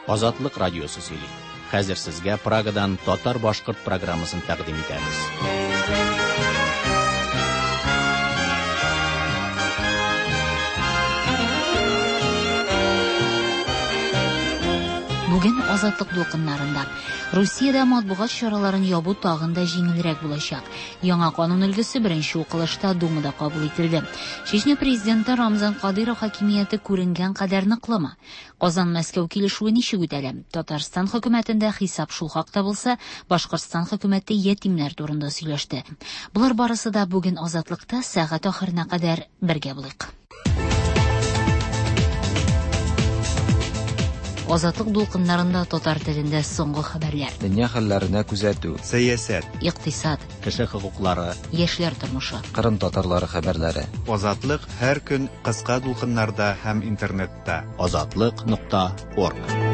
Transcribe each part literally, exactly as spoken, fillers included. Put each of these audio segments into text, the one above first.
Азатлык радиосы сөйли. Хәзер сезгә Прагадан татар-башкорт программасын тәкъдим итәбез. Бүген азатлык дулкыннарында Русиядә матбугат чараларын ябу тагын да җиңелрәк булачак. Яңа канун өлгесе беренче укылышта Думада кабул ителде. Чечня президенты Рамзан Кадыров хакимияте күренгән кадәр ныклымы? Казан-Мәскәү килешүе ничек үтәлә? Татарстан хөкүмәтендә хисап шул хакта булса, Башкортстан хөкүмәте ятимнәр турында сөйләште. Булар барысы да бүген азатлыкта сәгать ахырына кадәр бергә булыйк. Азатлык дулкыннарында татар телендә соңгы хәбәрләр. Дөнья хәлләренә күзәтү, сәясәт, икътисад, кеше хокуклары, яшьләр тормышы, Кырым татарлары хәбәрләре. Азатлык һәр көн кыска дулкыннарда һәм интернетта. азатлык нокта орг.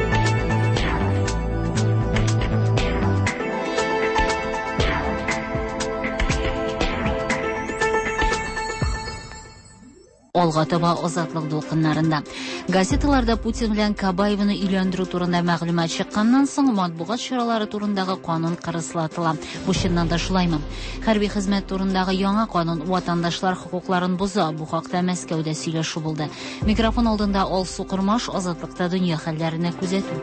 Алга таба азатлык дулкыннарында. Газеталарда Путин белән Кабаевны өйләндерү турында мәгълүмат чыкканнан соң матбугат чаралары турындагы канун кырыслатыла. Бу чыннан да шулаймы? Хәрби хезмәт турындагы яңа канун ватандашлар хокукларын боза. Бу хакта Мәскәүдә сөйләшү булды. Микрофон алдында Алсу Кырмаш азатлыкта дөнья хәлләренә күзәтү.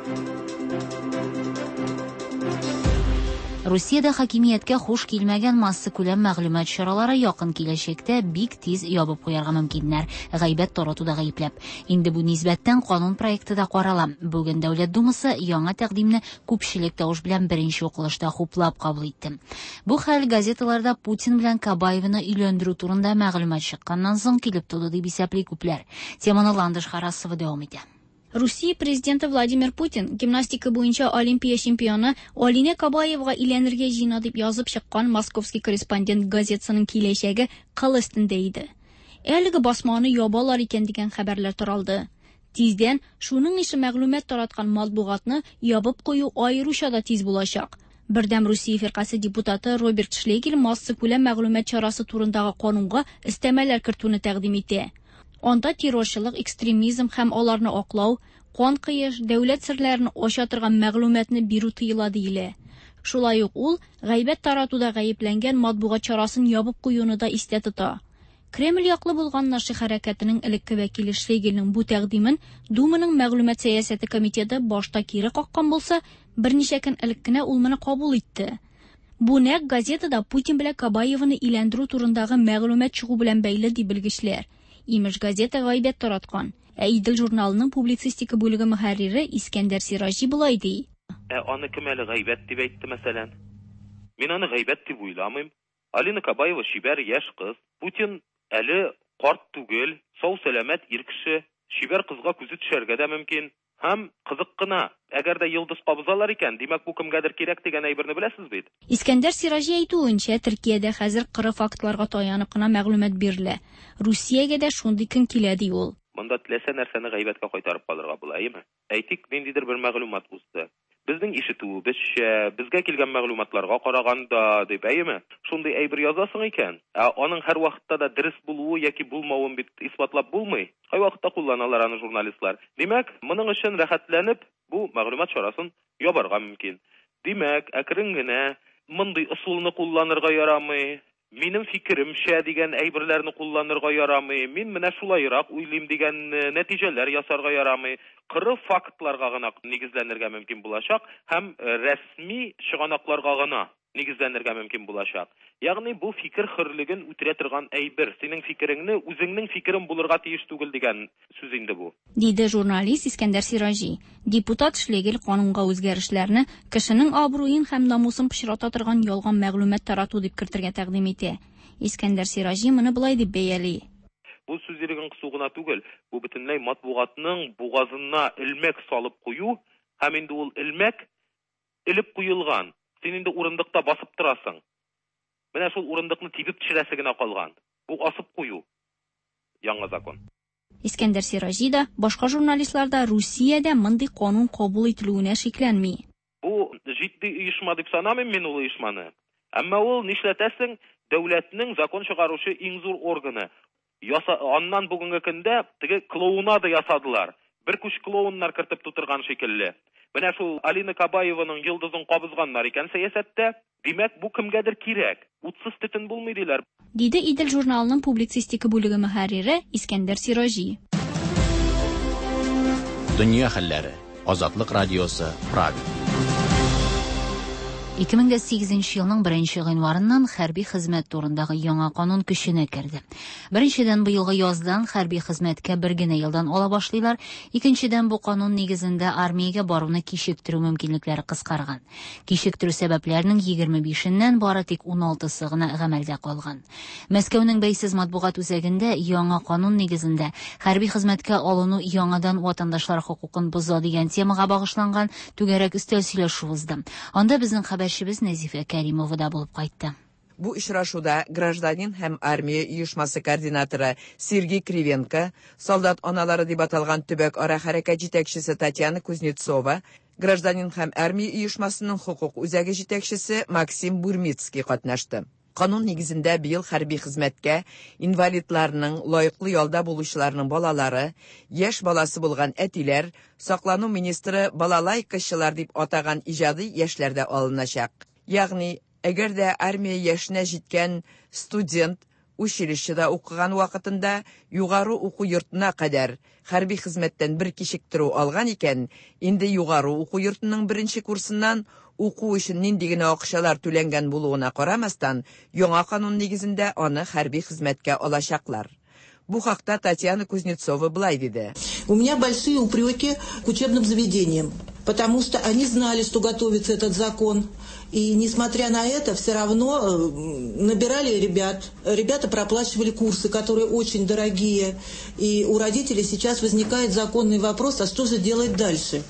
Русиядә хакимияткә хуш килмәгән масса күләм мәгълүмат чаралары якын киләчәктә бик тиз ябып куярга мөмкиннәр, гайбәт таратуда гаепләп. Инде бу нисбәттән канун проекты да карала. Бүген Дәүләт Думасы яңа тәкъдимне күпчелек тавыш белән беренче укылышта хуплап кабул итте. Бу хәл газеталарда Путин белән Кабаевны өйләндерү турында мәгълүмат чыкканнан соң килеп туды дип исәпли күпләр. Теманы Ландыш Харасова дәвам итә. Россия президенты Владимир Путин гимнастика буенча Олимпия чемпионы Алинә Кабаевга иләнергә җыена дип язып чыккан Московский корреспондент газетасының киләчәге кыл өстендә иде. Әлеге басманы ябалар икән дигән хәбәрләр таралды. Тиздән шуның ише мәгълүмат тараткан матбугатны ябып кую аеруча да тиз булачак. Бердәм Русия фиркасы депутаты Роберт Шлегель масса күләм мәгълүмат чарасы турындагы канунга өстәмәләр кертүне тәкъдим итә. Анда террорчылык, экстремизм һәм аларны аклау, кан кыеш, дәүләт серләрен ача торган мәгълүматны бирү тыела диелә. Шулай ук ул гайбәт таратуда гаепләнгән матбугат чарасын ябып куюны да истә тота. Кремль яклы булган Наши хәрәкәтенең элекке вәкиле Шлегельнең бу тәкъдимен Думаның мәгълүмат сәясәте комитеты башта кире каккан булса, берничә көн элек кенә ул моны кабул итте. Бу нәкъ газетада Путин белән Кабаевны иләндерү турындагы мәгълүмат чыгу белән бәйле дип белгечләр. Имеш газета гайбәт тараткан. Ә Идел журналының публицистика бүлеге мөхәррире Искәндәр Сиражи булай ди. Ә аны кем әле гайбәт дип әйтте мәсәлән? Мин аны гайбәт дип уйламыйм. Алина Кабаева шибәр яшь кыз. Путин әле карт түгел, сау сәламәт ир кеше. Шибәр кызга күзе төшәргә дә мөмкин. Һәм кызык кына, әгәр дә йолдыз кабызалар икән, димәк бу кемгәдер кирәк дигән әйберне беләсез бит. Искәндәр Сиражи әйтүенчә, Төркиядә хәзер кыры фактларга таянып кына мәгълүмат бирелә. Русиягә дә шундый көн килә ди ул. Монда теләсә нәрсәне гайбәткә кайтарып калырга була, әйеме? Әйтик, ниндидер бер мәгълүмат узды. Безнең ишетүебезчә, безгә килгән мәгълүматларга караганда, дип әйеме? Шундый әйбер язасың икән. Ә аның һәр вакытта да дөрес булуы яки булмавын бит исбатлап булмый. Кай вакытта кулланалар аны журналистлар. Димәк, моның өчен рәхәтләнеп, бу мәгълүмат чарасын ябарга мөмкин. Димәк, әкрен генә мондый ысулны кулланырга ярамый. Минем фикеремчә дигән әйберләрне кулланырга ярамый. Мин менә шулайрак уйлыйм дигән нәтиҗәләр ясарга ярамый. Кыры фактларга гына нигезләнергә мөмкин булачак һәм рәсми чыганакларга гына нигезләнергә мөмкин булачак. Ягъни бу фикер хөрлеген үтерә торган әйбер. Синең фикереңне үзеңнең фикерен булырга тиеш түгел дигән сүз инде бу. Диде журналист Искәндәр Сиражи. Депутат Шлегель канунга үзгәрешләрне кешенең абруен һәм намусын пычрата торган ялган мәгълүмат тарату дип кертергә тәкъдим итә. Искәндәр Сиражи моны булай дип бәяли. Бу сүз иреген кысу гына түгел, бу бөтенләй матбугатның бугазына илмәк салып кую, һәм инде ул илмәк илеп куелган. Син инде урындыкта басып торасың. Менә шул урындыкны тибеп төшерәсе генә калган. Бу асып кую. Яңа закон. Искәндәр Сиражи да башка журналистларда Русиядә мондый канун кабул ителүенә шикләнми. Бу җитди оешма дип санамыйм мин ул оешманы. Әмма ул нишләтәсең, дәүләтнең закон чыгарушы иң зур органы. Яса, аннан бүгенге көндә теге клоунада ясадылар. bir kuş klоуннар кертеп тутырган шикелле. Менә шул Алина Кабаеваның йолдызын кабызганнар икән сәясәттә. Димәк, бу кемгәдер кирәк. Утсыз төтен булмый диләр. Диде Идел журналының публицистика бүлеге мөхәррире Искәндәр Сирожи. Дөнья хәлләре. Азатлык радиосы Прага. ике мең сигезенче елның беренче гыйнварыннан хәрби хезмәт турындагы яңа канун көченә керде. Беренчедән быелгы яздан хәрби хезмәткә бер генә елдан ала башлыйлар. Икенчедән бу канун нигезендә армиягә баруны кичектерү мөмкинлекләре кыскарган. Кичектерү сәбәпләренең егерме бишеннән бары тик уналтысы гына гамәлдә калган. Мәскәүнең бәйсез матбугат үзәгендә яңа канун нигезендә хәрби хезмәткә алыну яңадан ватандашлар хокукын боза дигән темага багышланган түгәрәк өстәл сөйләшү узды. Анда безнең хәбәрчебез Нәзифә Кәримова да булып кайтты. Бу очрашуда гражданин һәм армия оешмасы координаторы Сергей Кривенко, солдат аналары дип аталган төбәк ара хәрәкәт җитәкчесе Татьяна Кузнецова, гражданин һәм армия оешмасының хукук үзәге җитәкчесе Максим Бурмицкий катнашты. Канун нигезендә быел хәрби хезмәткә инвалидларның, лаеклы ялда булучыларның балалары, яшь баласы булган әтиләр, саклану министры балалай кызчылар дип атаган иҗади яшьләрдә алыначак. Ягъни, әгәр дә армия яшенә җиткән студент училищеда укыган вакытында югары уку йортына кадәр хәрби хезмәттән бер кичектерү алган икән, инде югары уку йортының беренче курсыннан уку өчен нинди генә акчалар түләнгән булуына карамастан, яңа канун нигезендә аны хәрби хезмәткә алачаклар. Бу хакта Татьяна Кузнецова былай диде. У меня большие упреки к учебным заведениям, потому что они знали, что готовится этот закон. И несмотря на это, все равно набирали ребят. Ребята проплачивали курсы, которые очень дорогие. И у родителей сейчас возникает законный вопрос, а что же делать дальше?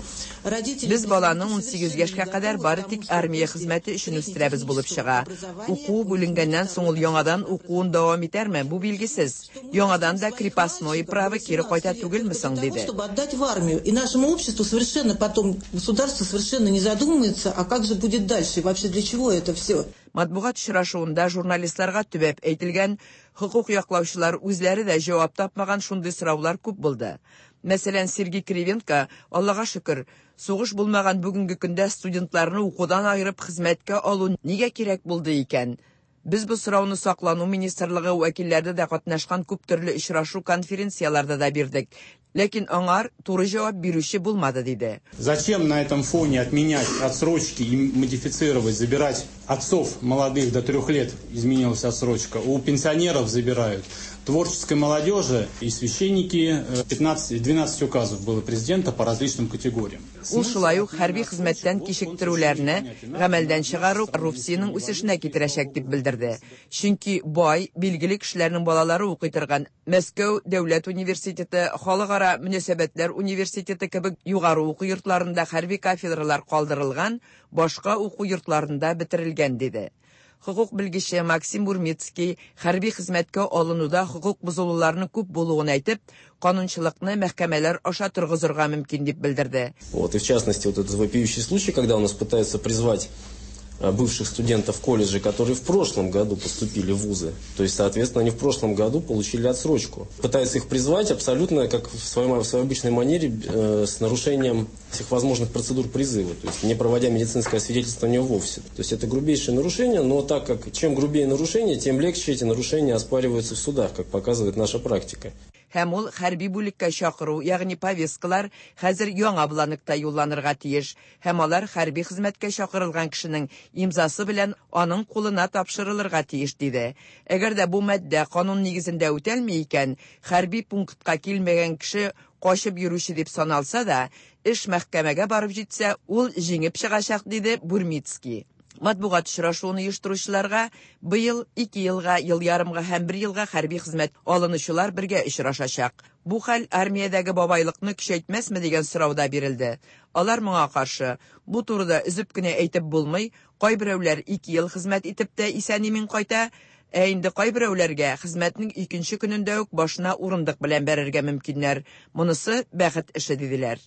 Biz баланың он сигез яшькә кадәр бары тик армия хезмәте өчен үстерәбез булып чыга. Уку бүленгәннән соң ул яңадан укуын дәвам итәрме? Бу билгесез. Яңадан да крепостное право кире кайта түгелме соң диде. Чтобы отдать в армию, и нашему обществу совершенно потом государство совершенно не задумается, а как же будет дальше? Вообще для чего это все? Матбугат очрашуында журналистларга төбәп әйтелгән хукук яклаучылар үзләре дә җавап тапмаган шундый сораулар күп булды. Мәсәлән, Сергей Кривенко, Аллага шөкер, сугыш булмаган бүгенге көндә студентларны укудан айырып хезмәткә алу нигә кирәк булды икән? Biz bu сорауны саклану министрлыгы вәкилләре дә катнашкан күп төрле очрашу конференцияларда да бирдек. Ләкин аңар туры җавап бирүче булмады диде. Зачем на этом фоне отменять отсрочки и модифицировать, забирать отцов молодых до трех лет, изменилась отсрочка, у пенсионеров забирают, творческой молодежи и священники, пятнадцать-двенадцать указов было президента по различным категориям. Ул шулай ук хәрби хезмәттән кичектерүләрне гамәлдән чыгару коррупциянең үсешенә китерәчәк дип белдерде. Чөнки бай, билгеле кешеләрнең балалары укый торган Мәскәү дәүләт университеты, Халыкара мөнәсәбәтләр университеты кебек югары уку йортларында хәрби кафедралар калдырылган, башка уку йортларында бетерелгән диде. Хукук белгече Максим Бурмицкий хәрби хезмәткә алынуда хукук бозулуларның күп булуын әйтеп, канунчылыкны мәхкәмәләр аша торгызырга мөмкин дип белдерде. Вот и в частности вот этот вопиющий случай, когда у нас пытаются призвать бывших студентов колледжа, которые в прошлом году поступили в вузы. То есть, соответственно, они в прошлом году получили отсрочку. Пытаются их призвать абсолютно, как в своей, в своей обычной манере, э, с нарушением всех возможных процедур призыва. То есть, не проводя медицинское свидетельствование вовсе. То есть, это грубейшее нарушение, но так как чем грубее нарушение, тем легче эти нарушения оспариваются в судах, как показывает наша практика. Һәм ул хәрби бүлеккә чакыру, ягъни повесткалар хәзер яңа бланкта юлланырга тиеш. Һәм алар хәрби хезмәткә чакырылган кешенең имзасы белән аның кулына тапшырылырга тиеш диде. Әгәр дә бу матдә канун нигезендә үтәлми икән, хәрби пунктка килмәгән кеше качып йөрүче дип саналса да, эш мәхкәмәгә барып җитсә, ул җиңеп чыгачак диде Бурмицкий. Матбугат очрашуын оештыручыларга быел ике елга, ел ярымга һәм бер елга хәрби хезмәт алынучылар бергә очрашачак. Бу хәл армиядәге бабайлыкны көчәйтмәсме дигән сорауда бирелде. Алар моңа каршы, бу турыда үзеп кенә әйтеп булмый, кайберәүләр ике ел хезмәт итеп тә исән-имин кайта, ә инде кайберәүләргә хезмәтнең икенче көнендә үк башына урындык белән бәрергә мөмкиннәр. Монысы бәхет эше диделәр.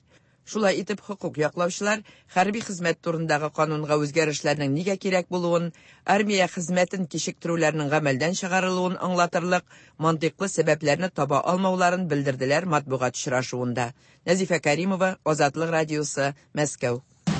Шулай итеп, хукук яклаучылар хәрби хезмәт турындагы канунга үзгәрешләрнең нигә кирәк булуын, армия хезмәтен кичектерүләрнең гамәлдән чыгарылуын аңлатырлык мантыклы сәбәпләрне таба алмауларын белдерделәр матбугат очрашуында. Назифа Каримова, Азатлык радиосы, Мәскәү.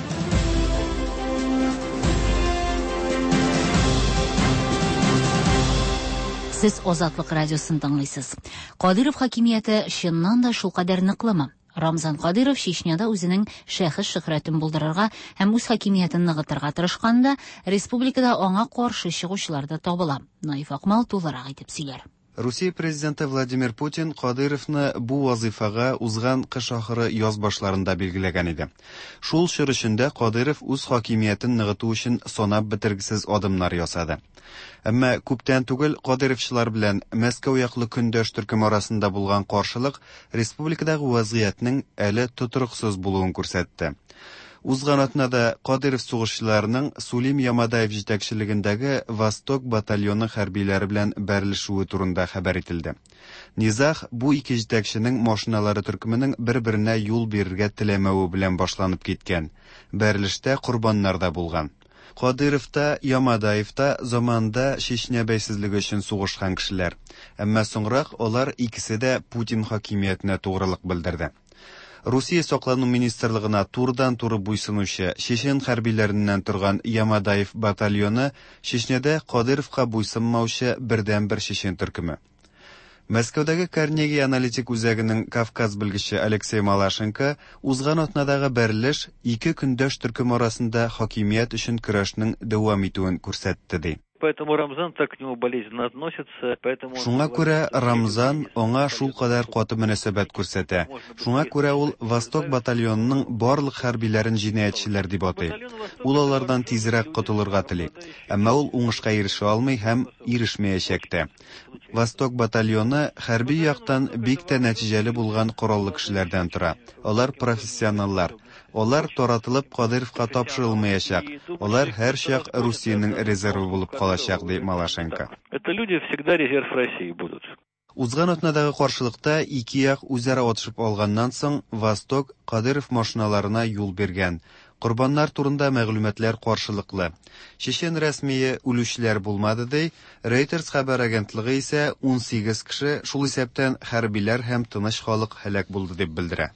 Сез Азатлык радиосын тыңлыйсыз. Кадыров хакимияте чыннан да шул кадәр ныклымы? Рамзан Кадыров Чечняда үзенең шәхес шөһрәтен булдырырга һәм үз хакимиятен ныгытырга тырышканда, республикада аңа каршы чыгучылар да табыла. Наиф Акмал тулырак итеп сөйләр. Русия президенты Владимир Путин Кадыровны бу вазифага узган кыш ахыры яз башларында билгеләгән иде. Шул чор эчендә Кадыров үз хакимиятен ныгыту өчен санап бетергесез адымнар ясады. Әмма күптән түгел Кадыровчылар белән Мәскәү яклы көндәш төркем арасында булган каршылык республикадагы вазгыятьнең әле тотрыксыз булуын күрсәтте. Узган атнада Кадыров сугышчыларының Сулим Ямадаев җитәкчелегендәге Восток батальоны хәрбиләре белән бәрелешүе турында хәбәр ителде. Низах бу ике җитәкченең машиналары төркеменең бер-беренә юл бирергә теләмәве белән башланып киткән. Бәрелештә курбаннар да булган. Кадыров та, Ямадаев та заманда Чечня бәйсезлеге өчен сугышкан кешеләр. Әмма соңрак алар икесе дә Путин хакимиятенә тугрылык белдерде. Русия саклану министрлыгына турдан-туры буйсынучы Чечен хәрбиләреннән торган Ямадаев батальоны Чечняда Кадыровка буйсынмаучы бердән-бер чечен төркеме. Мәскәүдәге Карнеги аналитик үзәгенең Кавказ белгече Алексей Малашенко узган атнадагы бәрелеш ике көндәш төркем арасында хакимият өчен көрәшнең дәвам итүен күрсәтте ди. Поэтому Рамзан так к нему болезненно относится, поэтому... Шуңа күрә Рамзан аңа шул кадәр каты мөнәсәбәт күрсәтә. Шуңа күрә ул Восток батальонының барлык хәрбиләрен җинаятьчеләр дип атый. Ул алардан тизрәк котылырга тели. Әмма ул уңышка ирешә алмый һәм ирешмәячәк тә. Восток батальоны хәрби яктан бик тә нәтиҗәле булган кораллы кешеләрдән тора. Алар профессионаллар. Алар таратылып Кадыровка тапшырылмаячак. Алар һәр чак Русиянең резервы булып калачак, ди Малашенко. Это люди всегда резерв России будут. Узган атнадагы каршылыкта ике як үзара атышып алганнан соң Восток Кадыров машиналарына юл бергән. Курбаннар турында мәгълүматлар каршылыклы. Чечен рәсмие үлүчеләр булмады ди. Reuters хәбәр агентлыгы исә ун сигез кеше, шул исәптән хәрбиләр һәм тыныч халык һәлак булды дип белдерә.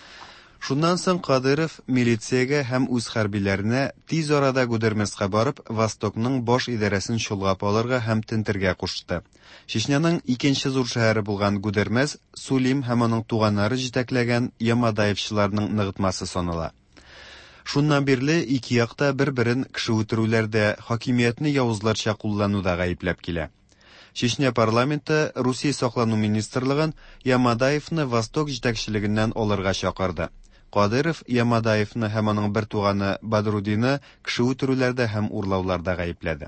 Шуннан соң Кадыров милициягә һәм үз хәрбиләренә тиз арада Гудермескә барып, Востокның баш идарәсен чолгап алырга һәм тентергә кушты. Чечняның икенче зур шәһәре булган Гудермес Сулим һәм аның туганнары җитәкләгән Ямадаевчыларның ныгытмасы санала. Шуннан бирле ике якта бер-берен кеше үтерүләрдә, хакимиятне явызларча куллануда гаепләп килә. Чечня парламенты Русия саклану министрлыгын Ямадаевны Восток җитәкчелегеннән алырга чакырды. Кадыров Ямадаевны һәм аның бер туганы Бадрудины кеше үтерүләрдә һәм урлауларда гаепләде.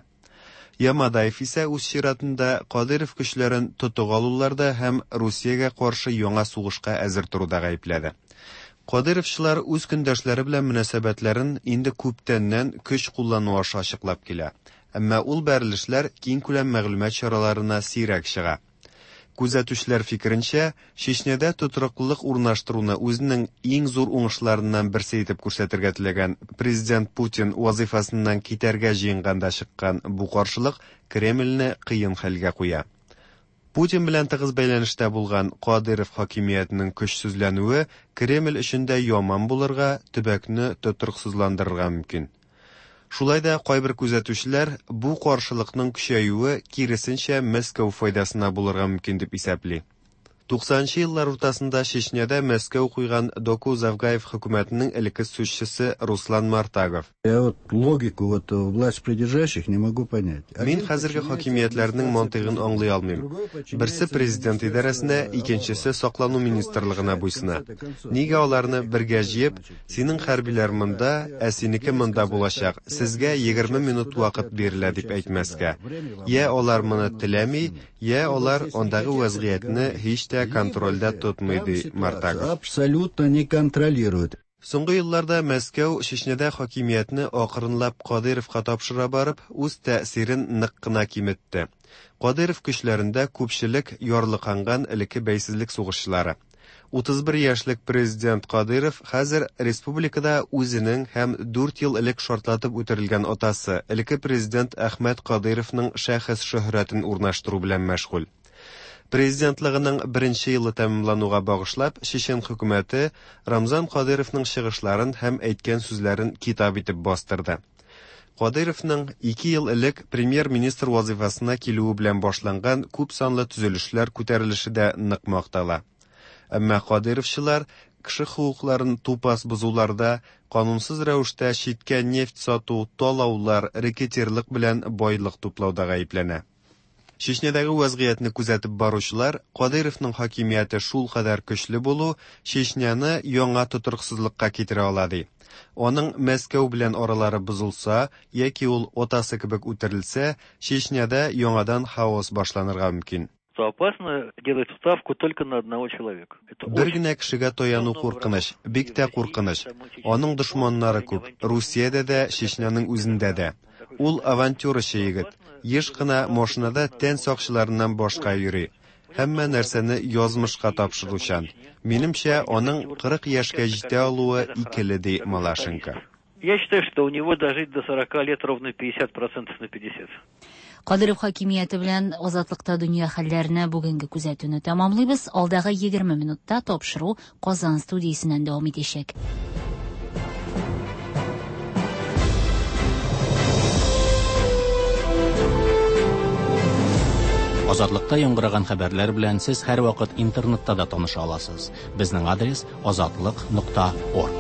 Ямадаев исә үз чиратында Кадыров көчләрен тотып алуларда һәм Русиягә каршы яңа сугышка әзер туруда гаепләде. Кадыровчылар үз көндәшләре белән мөнәсәбәтләрен инде күптәннән көч куллану аша ачыклап килә. Әмма ул бәрелешләр киң күләм мәгълүмат чараларына сирәк чыга. Күзәтүчләр фикеренчә, Чечняда тотрыклылык урнаштыруны үзенең иң зур уңышларыннан берсе итеп күрсәтергә теләгән президент Путин вазифасыннан китәргә җыенганда чыккан бу каршылык Кремльне кыен хәлгә куя. Путин белән тыгыз бәйләнештә булган Кадыров хакимиятенең көчсезләнүе Кремль өчен дә яман булырга, төбәкне тотрыксызландырырга мөмкин. Шулай да кайбер күзәтүчеләр бу каршылыкның көчәюе киресенчә Мәскәү файдасына булырга мөмкин дип исәпли. туксанынчы еллар уртасында Чечняда Мәскәү куйган Доку Завгаев хөкүмәтенең элекке сүзчесе Руслан Мартагов. Я вот логику вот власть придержащих не могу понять. Мин хәзерге хакимиятләрнең мантыгын аңлый алмыйм. Берсе президент идарәсенә, икенчесе саклану министрлыгына буйсына. Нигә аларны бергә җыеп, синең хәрбиләр монда, ә синеке монда булачак. Сезгә егерме минут вакыт бирелә дип әйтмәскә. Я алар моны теләми, я алар андагы вазгыятьне һич контрольдә тотмый, ди Мартагов. Абсолютно не контролирует. Соңгы елларда Мәскәү Чечняда хакимиятне акрынлап Кадыровка тапшыра барып, үз тәэсирен нык кына киметте. Кадыров көчләрендә күпчелек ярлыканган элекке бәйсезлек сугышчылары. утыз бер яшьлек президент Кадыров хәзер республикада үзенең һәм дүрт ел элек шартлатып үтерелгән атасы, элекке президент Әхмәт Кадыровның шәхес шөһрәтен урнаштыру белән мәшгуль. Президентлыгының беренче елы тәмамлануга багышлап, Чечен хөкүмәте Рамзан Кадыровның чыгышларын һәм әйткән сүзләрен китап итеп бастырды. Кадыровның ике ел элек премьер-министр вазифасына килүе белән башланган күп санлы төзелешләр күтәрелеше дә нык мактала. Әмма Кадыровчылар кеше хукукларын тупас бозуларда, канунсыз рәвештә читкә нефть сату, талаулар, рекетирлык белән байлык туплауда гаепләнә. Чечнядагы вазгыятьне күзәтеп баручылар, Кадыровның хакимияте шул кадәр көчле булу Чечняны яңа тутырыксызлыкка китерә ала ди. Оның Мәскәү белән аралары бозылса, яки ул отасы кебек үтерелсә, Чечняда яңадан хаос башланырга мөмкин. Опасно делать ставку только на одного человека. Бер генә кешегә таяну куркыныч, бик тә куркыныч. Аның дошманнары күп, Русиядә дә, Чечняның үзендә дә. Ул авантюрчы егет, еш кына машинада тән сакчыларыннан башка йөри. Һәммә нәрсәне язмышка тапшыручан. Минемчә, аның кырык яшькә җитә алуы икеле ди Малашенко. Я считаю, что у него дожить до сорока лет ровно пятьдесят процентов на пятьдесят. Кадыров хакимияте белән азатлыкта дөнья хәлләренә бүгенге күзәтүне тәмамлыйбыз. Алдагы егерме минутта тапшыру Казан студиясеннән дәвам итәчәк. Азатлыкта яңгыраган хәбәрләр белән сез һәр вакыт интернетта да таныша аласыз. Безнең адрес азатлык нокта орг.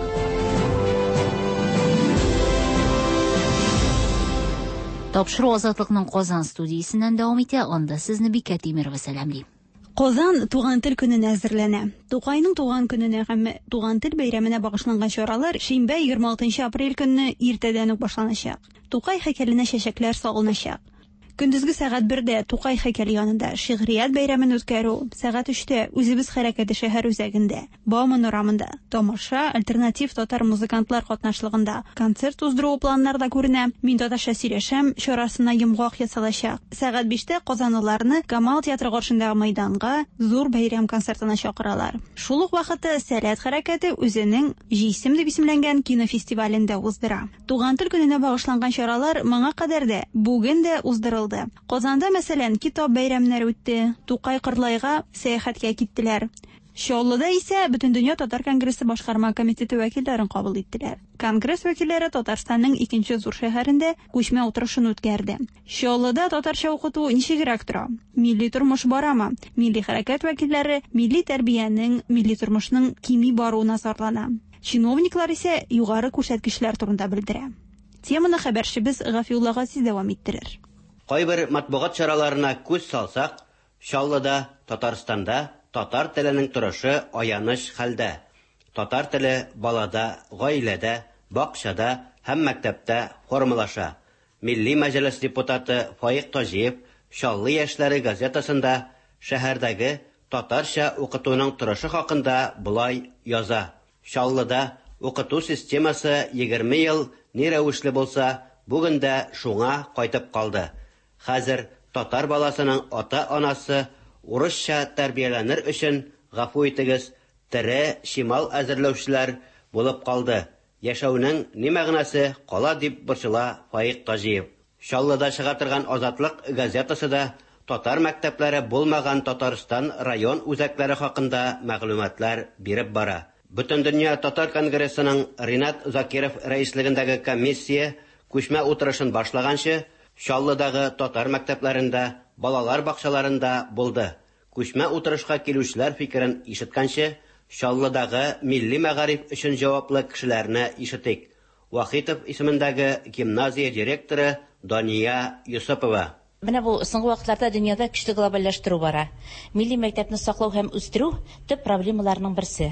Тапшыру Азатлыкның Казан студиясеннән дәвам итә. Анда сезне Бикә Тимерова сәламлый. Казан туган тел көненә әзерләнә. Тукайның туган көненә һәм туган тел бәйрәменә багышланган чаралар шимбә егерме алтынчы апрель көнне иртәдән үк башланачак. Тукай һәйкәленә чәчәкләр салыначак. Көндезге сәгать бердә Тукай һәйкәле янында шигърият бәйрәмен үткәрү, сәгать өчтә үзебез хәрәкәте шәһәр үзәгендә, Бауман урамында тамаша альтернатив татар музыкантлар катнашлыгында концерт уздыру планнарда күренә. Мин татарча сөйләшәм чарасына йомгак ясалачак. Сәгать биштә казанлыларны Камал театры каршындагы мәйданга зур бәйрәм концертына чакыралар. Шул ук вакытта Сәләт хәрәкәте үзенең Җисем дип исемләнгән кинофестивалендә уздыра. Туган тел көненә багышланган чаралар моңа кадәр дә бүген дә уздырылды. Казанда мәсәлән китап бәйрәмнәре үтте. Тукай Кырлайга сәяхәткә киттеләр. Чаллыда исә Бөтендөнья татар конгрессы башкарма комитеты вәкилләрен кабул иттеләр. Конгресс вәкилләре Татарстанның икенче зур шәһәрендә күчмә утырышын үткәрде. Чаллыда татарча укыту ничегрәк тора? Милли тормыш барамы? Милли хәрәкәт вәкилләре милли тәрбиянең, милли тормышның кими баруына сарлана. Чиновниклар исә югары күрсәткечләр турында белдерә. Теманы хәбәрчебез Гафиулла Газиз дәвам иттерер. Кайбер матбугат чараларына күз салсак, Чаллыда, Татарстанда татар теленең торышы аяныч хәлдә. Татар теле балада, гаиләдә, бакчада һәм мәктәптә формалаша. Милли мәҗлес депутаты Фаик Таҗиев Чаллы яшьләре газетасында шәһәрдәге татарча укытуның торышы хакында булай яза. Чаллыда укыту системасы егерме ел ни рәвешле булса, бүген дә шуңа кайтып калды. Хәзер татар баласының ата-анасы урысча тәрбияләнер өчен, гафу итегез, тере шимал әзерләүчеләр булып калды. Яшәүнең ни мәгънәсе кала дип борчыла Фаик Таҗиев. Чаллыда чыга торган Азатлык газетасы да татар мәктәпләре булмаган Татарстан район үзәкләре хакында мәгълүматлар биреп бара. Бөтендөнья татар конгрессының Ринат Закиров рәислегендәге комиссия күчмә утырышын башлаганчы Чаллыдагы татар мәктәпләрендә, балалар бакчаларында булды. Күчмә утырышка килүчеләр фикерен ишеткәнче, Чаллыдагы милли мәгариф өчен җаваплы кешеләрне ишетик. Вахитов исемендәге гимназия директоры Дания Юсупова. Менә бу соңгы вакытларда дөньяда көчле глобальләштерү бара. Милли мәктәпне саклау һәм үстерү төп проблемаларның берсе.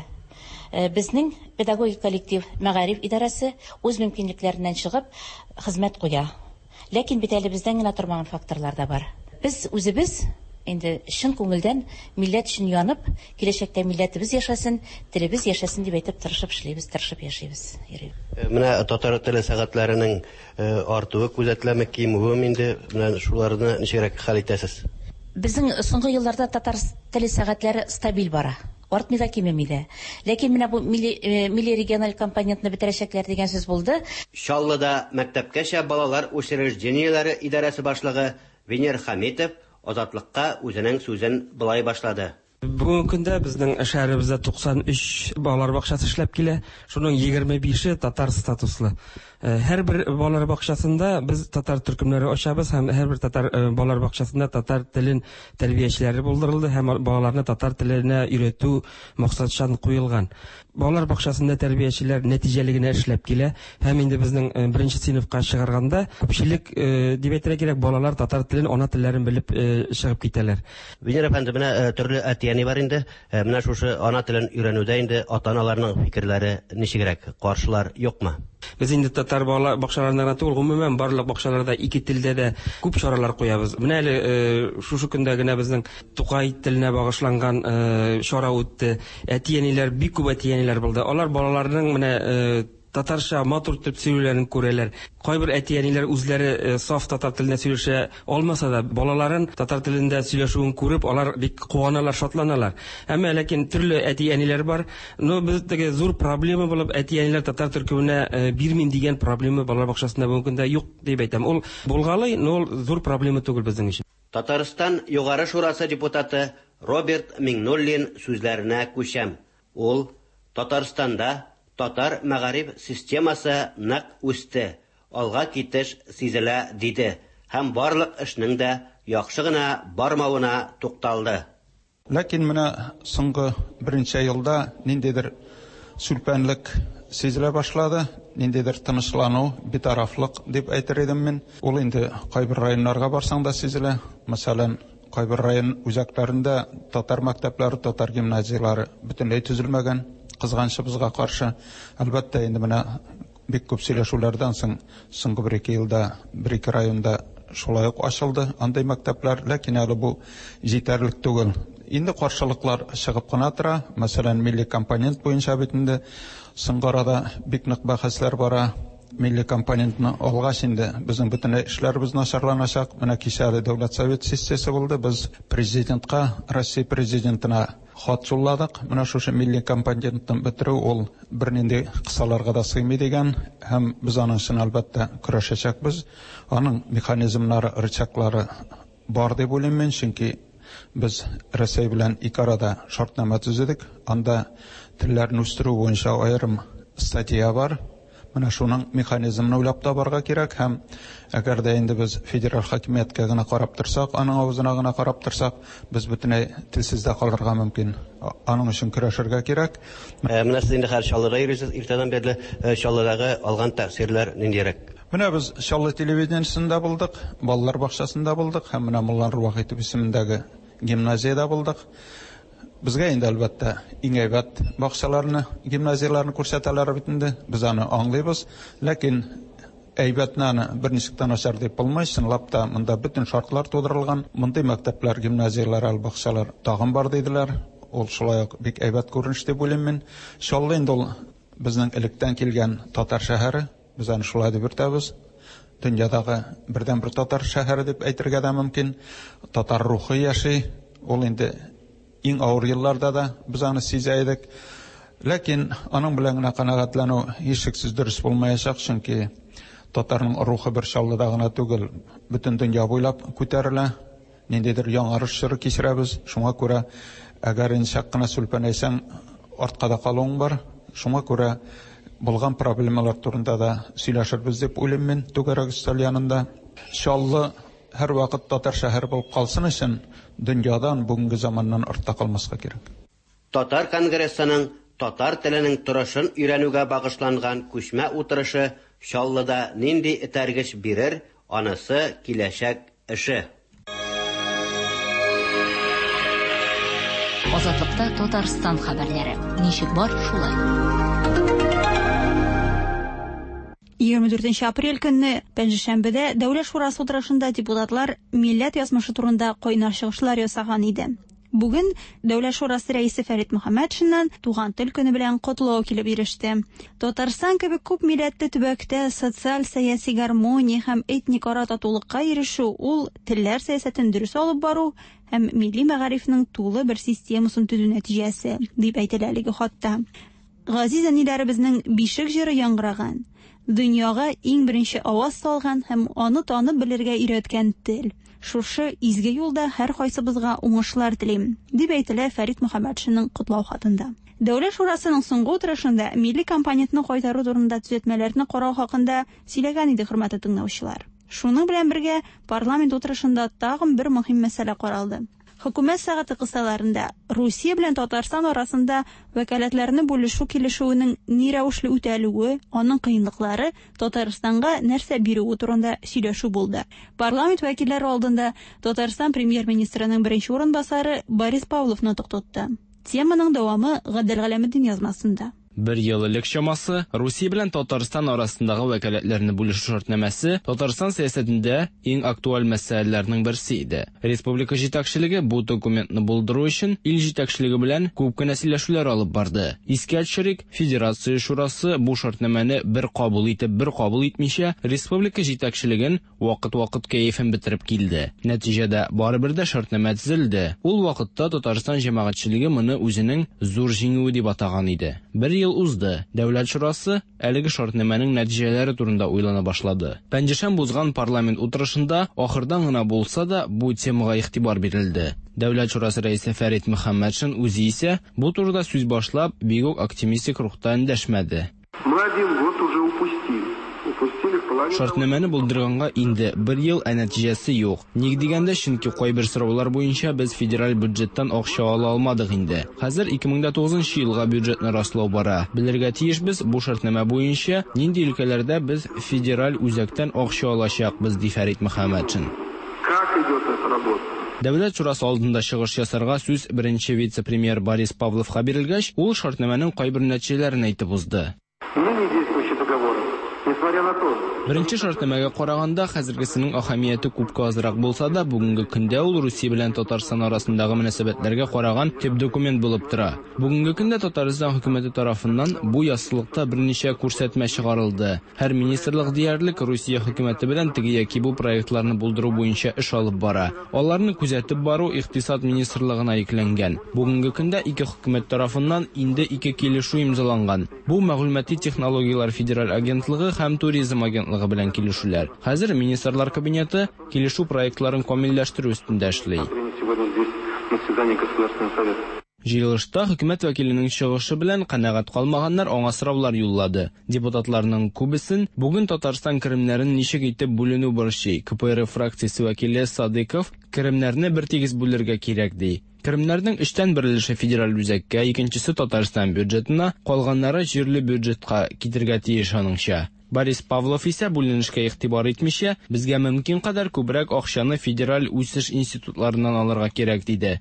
Безнең педагогик коллектив мәгариф идарәсе үз мөмкинлекләреннән чыгып хезмәт куя. Ләкин бит әле бездән генә тормаган факторлар да бар. Без үзебез инде шын күңелдән милләт өчен янып, киләчәктә милләтебез яшәсен, телебез яшәсен дип әйтеп тырышып эшлибез, тырышып яшибез. Менә татар теле сәгатьләренең артуы күзәтеләме, кимүе инде, менә шуларны ничегрәк хәл итәсез? Безнең соңгы елларда татар теле сәгатьләре стабиль бара. артмый да, кимеми дә. Ләкин менә бу милли региональ компонентны бетерәчәкләр дигән сүз булды. Чаллыда мәктәпкәчә балалар учреждениеләре идарәсе башлыгы Венер Хамитов Азатлыкка үзенең сүзен былай башлады. Бүгенге көндә безнең шәһәребездә туксан өч балалар бакчасы эшләп килә. Шуның егерме бише татар статуслы. Һәр бер балалар бакчасында без татар төркемнәре ачабыз һәм һәр бер татар балалар бакчасында татар телен тәрбиячеләре булдырылды һәм балаларны татар теленә өйрәтү максатчан куелган. Балалар бакчасында тәрбиячеләр нәтиҗәле генә эшләп килә һәм инде безнең беренче сыйныфка чыгарганда күпчелек дип әйтергә кирәк, балалар татар телен, ана телләрен белеп чыгып китәләр. Венер әфәнде, менә төрле әтияне бар инде. Менә шушы ана телен өйрәнүдә инде ата-аналарның фикерләре ничегрәк, каршылар юкмы? Без инде татар балалар бакчаларында гына түгел, гомумән барлык бакчаларда ике телдә дә күп чаралар куябыз. Менә әле шушы көндә генә безнең Тукай теленә багышланган чара үтте. Әтияниләр, бик күп әтияниләр булды. Алар балаларның менә татарча матур итеп сөйләүләрен күрәләр. Кайбер әтияниләр үзләре саф татар телендә сөйләшә алмаса да, балаларын татар телендә сөйләшүен күреп, алар бик куаналар, шатланалар. Әмма ләкин төрле әтияниләр бар. Но бездәге зур проблема булып, әтияниләр татар төркеменә бирмим дигән проблема балалар бакчасында бүгенге көндә юк дип әйтәм. Ул булгалый, но ул зур проблема түгел безнең өчен. Татарстан Югары Шурасы депутаты Роберт Миңнуллин сүзләренә күчәм. Ул Татарстанда татар мәгариф системасы нык үсте, алга китеш сизелә диде һәм барлык эшнең дә яхшы гына бармавына тукталды. Ләкин менә соңгы беренче елда ниндидер сүлпәнлек сизелә башлады, ниндидер тынычлану, битарафлык дип әйтер идем мин. Ул инде кайбер районнарга барсаң да сизелә. Мәсәлән, кайбер район үзәкләрендә татар мәктәпләре, татар гимназиялары бөтенләй төзелмәгән. Кызганчыбызга каршы, әлбәттә, инде менә бик күп сөйләшүләрдән соң соңгы бер-ике елда бер-ике районда шулай ук ачылды андай мәктәпләр, ләкин әле бу җитәрлек түгел. Инде каршылыклар чыгып кына тора. Мәсәлән, милли компонент буенча бит инде соңгы арада бик нык бәхәсләр бара. Милли компонентны алгач инде безнең бөтен эшләребез начарланачак. Менә кичәле дәүләт совет сессиясе булды. Без президентка, Россия президентына хат жолладык. Менә шушы милли компонентны бетерү ул бернинди кысаларга да сыймый дигән һәм без аның өчен әлбәттә көрәшәчәкбез. Аның механизмнары, рычаглары бар дип уйлыйм мин, чөнки без Россия белән ике арада шартнама төзедек. Анда телләрне үстерү буенча аерым статья бар. Менә шуның механизмын уйлап табарга кирәк һәм әгәр дә инде без федераль хакимияткә генә карап торсак, аның авызына гына карап торсак, без бөтенләй телсез дә калырга мөмкин. Аның өчен көрәшергә кирәк. Менә сез инде һәр Чаллыда йөрисез, иртәдән бирле Чаллыдагы алган тәэсирләр ниндирәк? Менә без Чаллы телевидениесендә булдык, балалар бакчасында булдык һәм менә Муллан Руахитов исемендәге гимназиядә булдык. Безгә инде әлбәттә иң әйбәт бакчаларны, гимназияларны күрсәтәләр бит инде. Без аны аңлыйбыз, ләкин әйбәтне берничектән начар дип булмый, чынлап та монда бөтен шартлар тудырылган. Мондый мәктәпләр, гимназиялар, бакчалар тагын бар дидиләр. Ул шулай ук бик әйбәт күренеш дип уйлыйм мин. Чаллы инде ул безнең электән килгән татар шәһәре. Без аны шулай дип йөртәбез. Дөньядагы бердән-бер татар шәһәре дип әйтергә дә мөмкин. Татар рухы яши. Ул инде иң авыр елларда да без аны сизә идек. Ләкин аның белән генә канәгатьләнү һичшиксез дөрес булмаячак, чөнки татарның рухы бер Чаллыда гына түгел, бөтен дөнья буйлап күтәрелә. Ниндидер яңарыш чоры кичерәбез. Шуңа күрә әгәр иншак кына сүлпәнәйсәң, артка да калуың бар. Шуңа күрә булган проблемалар турында да сөйләшербез дип уйлыйм мин түгәрәк өстәл янында. Чаллы һәр вакыт татар шәһәре булып калсын өчен дөньядан бүгенге заманнан артта калмаска кирәк. Татар конгрессының татар теленең торышын өйрәнүгә багышланган күчмә утырышы Чаллыда нинди этәргеч бирер, анысы киләчәк эше. Азатлыкта Татарстан хәбәрләре. Ничек бар, шулай. егерме дүртенче апрель көнне пәнҗешәмбедә Дәүләт Шурасы утырышында депутатлар милләт язмышы турында кайнар чыгышлар ясаган иде. Бүген Дәүләт шурасы рәисе Фәрит Мөхәммәтшиннан туган тел көне белән котлау килеп иреште. Татарстан кебек күп милләтле төбәктә социаль-сәяси гармония һәм этник ара татулыкка ирешү ул телләр сәясәтен дөрес алып бару һәм милли мәгарифнең тулы бер системасын төзү нәтиҗәсе, дип әйтелә әлеге хатта. Газиз әниләребезнең бишек җыры яңгыраган, дөньяга иң беренче аваз салган һәм аны танып белергә өйрәткән тел. Шушы изге юлда һәр кайсыбызга уңышлар телим, дип әйтелә Фәрит Мөхәммәтшинның котлау хатында. Дәүләт шурасының соңгы утырышында милли компонентны кайтару турында төзәтмәләрне карау хакында сөйләгән иде, хөрмәтле тыңлаучылар. Шуның белән бергә парламент утырышында тагын бер мөһим мәсьәлә каралды. Хөкүмәт сәгате кысаларында Русия белән Татарстан арасында вәкаләтләрне бүлешү килешүенең ни рәвешле үтәлүе, аның кыенлыклары, Татарстанга нәрсә бирүе турында сөйләшү булды. Парламент вәкилләре алдында Татарстан премьер-министрының беренче урынбасары Борис Павлов нутык тотты. Теманың дәвамы Гадел Галәметдин язмасында. Бер ел элек чамасы Русия белән Татарстан арасындагы вәкаләтләрне бүлешү шартнамәсе Татарстан сәясәтендә иң актуаль мәсьәләләрнең берсе иде. Республика җитәкчелеге бу документны булдыру өчен ил җитәкчелеге белән күп кенә сөйләшүләр алып барды. Искә төшерик, Федерация шурасы бу шартнамәне бер кабул итеп, бер кабул итмичә, республика җитәкчелеген вакыт-вакыт кәефен бетереп килде. Нәтиҗәдә барыбер дә шартнамә төзелде. Ул вакытта Татарстан җәмәгатьчелеге моны үзенең зур җиңүе дип атаган иде. Бер ел узды. Дәүләт шурасы әлеге шартнамәнең нәтиҗәләре турында уйлана башлады. Пәнҗешәмбе узган парламент утырышында ахырдан гына булса да бу темага игътибар бирелде. Дәүләт шурасы рәисе Фәрит Мөхәммәтшин үзе исә бу турыда сүз башлап, бик үк оптимистик рухта эндәшмәде. Шартнамәне булдырганга инде бер ел ә нәтиҗәсе юк. Ник дигәндә, чөнки кайбер сораулар буенча без федераль бюджеттан акча ала алмадык инде. Хәзер ике мең дә тугызынчы елга бюджетны раслау бара. Белергә тиешбез, бу шартнамә буенча нинди өлкәләрдә без федераль үзәктән акча алачакбыз, ди Фәрит Мөхәммәтшин. Дәүләт шурасы алдында чыгыш ясарга сүз беренче вице-премьер Борис Павловка бирелгәч, ул шартнамәнең кайбер нәтиҗәләрен әйтеп узды. Беренче шартнамәгә караганда хәзергесенең әһәмияте күпкә азрак булса да, бүгенге көндә ул Русия белән Татарстан арасындагы мөнәсәбәтләргә караган төп документ булып тора. Бүгенге көндә Татарстан хөкүмәте тарафыннан бу яссылыкта берничә күрсәтмә чыгарылды. Һәр министрлык диярлек Русия хөкүмәте белән теге яки бу проектларны булдыру буенча эш алып бара. Аларны күзәтеп бару икътисад министрлыгына йөкләнгән. Бүгенге көндә ике хөкүмәт тарафыннан инде ике килешү имзаланган. Бу мәгълүмати технологиялар федераль агентлыгы һәм туризм агентлыгы белән килешүләр. Хәзер министрлар кабинеты килешү проектларын камилләштерү өстендә эшли. Җыелышта хөкүмәт вәкиленең чыгышы белән канәгать калмаганнар аңа сораулар юллады. Депутатларның күбесен бүген Татарстан керемнәрен ничек итеп бүленү борчый. КПРФ фракциясе вәкиле Садыков керемнәрне бер тигез бүләргә кирәк ди. Керемнәрнең эштән берилеше федераль үзәккә, икенчесе Татарстан бюджетына, калганнары җирле бюджетка китергә тиеш аныңча. Борис Павлов исә бүленешкә игътибар итмичә, безгә мөмкин кадәр күбрәк акчаны федераль үсеш институтларыннан алырга кирәк диде.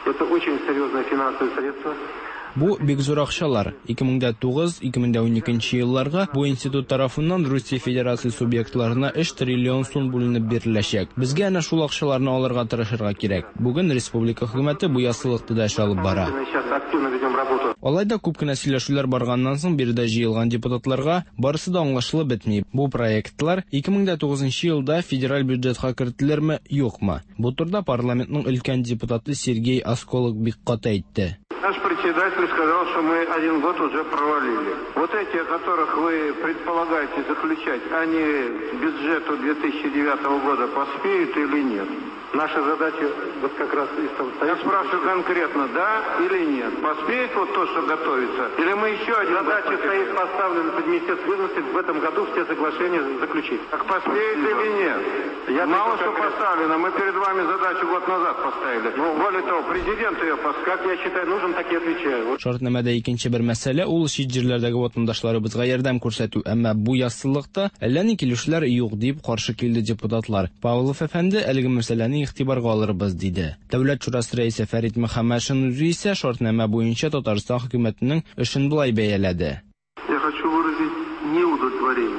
Бу бик зур акчалар. ике мең дә тугыз - ике мең дә уникенче елларга бу институт тарафыннан Русия Федерация субъектларына өч триллион сум бүленеп биреләчәк. Безгә әнә шул акчаларны алырга тырышырга кирәк. Бүген республика хөкүмәте бу яссылыкты да эш алып бара. Алайда күп кенә сөйләшүләр барганнан соң биредә җыелган депутатларга барысы да аңлашылып бетми. Бу проектлар ике мең дә тугызынчы елда федераль бюджетка кертелерме, юкмы? Бу турда парламентның өлкән депутаты Сергей Осколок бик каты әйтте. Наш председатель сказал, что мы один год уже провалили. Вот эти, о которых вы предполагаете заключать, они бюджету две тысячи девятого года поспеют или нет? Наша задача вот как раз из того... Я спрашиваю конкретно, да или нет? Поспеет вот то, что готовится? Или мы еще один... Задача стоит поставлена под Министерство ведомств в этом году все соглашения заключить. Так поспеет или нет? Я Мало что поставлено. Мы перед вами задачу год назад поставили. Ну, более того, президент ее, как я считаю, нужен, так и отвечаю. Шартнамәдә икенче бер мәсьәлә ул чит җирләрдәге ватандашларыбызга ярдәм күрсәтү, әмма бу яссылыкта әллә ни килешүләр юк дип каршы килде депутатлар. Павлов әфәнде әлеге мәсьәләне игътибарга алырбыз диде. Дәүләт шурасы рәисе Фәрит Мөхәммәтшин үзе исә шартнамә буенча Татарстан хөкүмәтенең эшен булай бәяләде. Я хочу выразить неудовлетворение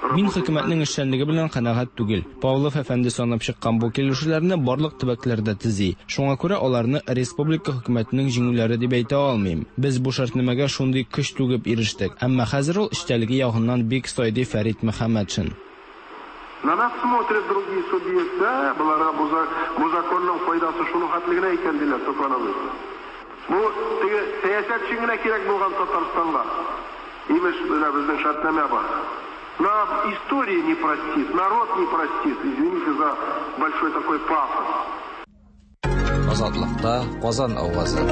Мин хөкүмәтнең эшчәнлеге белән канәгать түгел. Павлов әфәнде санап чыккан бу килешүләрне барлык төбәкләрдә төзи. Шуңа күрә аларны республика хөкүмәтенең җиңүләре дип әйтә алмыйм. Без бу шартнамәгә шундый көч түгеп ирештек. Әмма хәзер ул эштәлеге ягыннан бик сайдый Фәрит Мөхәммәтшин. На нас смотрят другие субъекты, да, буларга бу законның файдасы шуның хәтлегенә икән диләр, сокланабыз. Бу теге сәясәтче генә кирәк булган Татарстанга. Имеш, менә безнең шартнамә бар. Нам история не простит, народ не простит. Извините за большой такой пафос. Азатлыкта Казан авазы.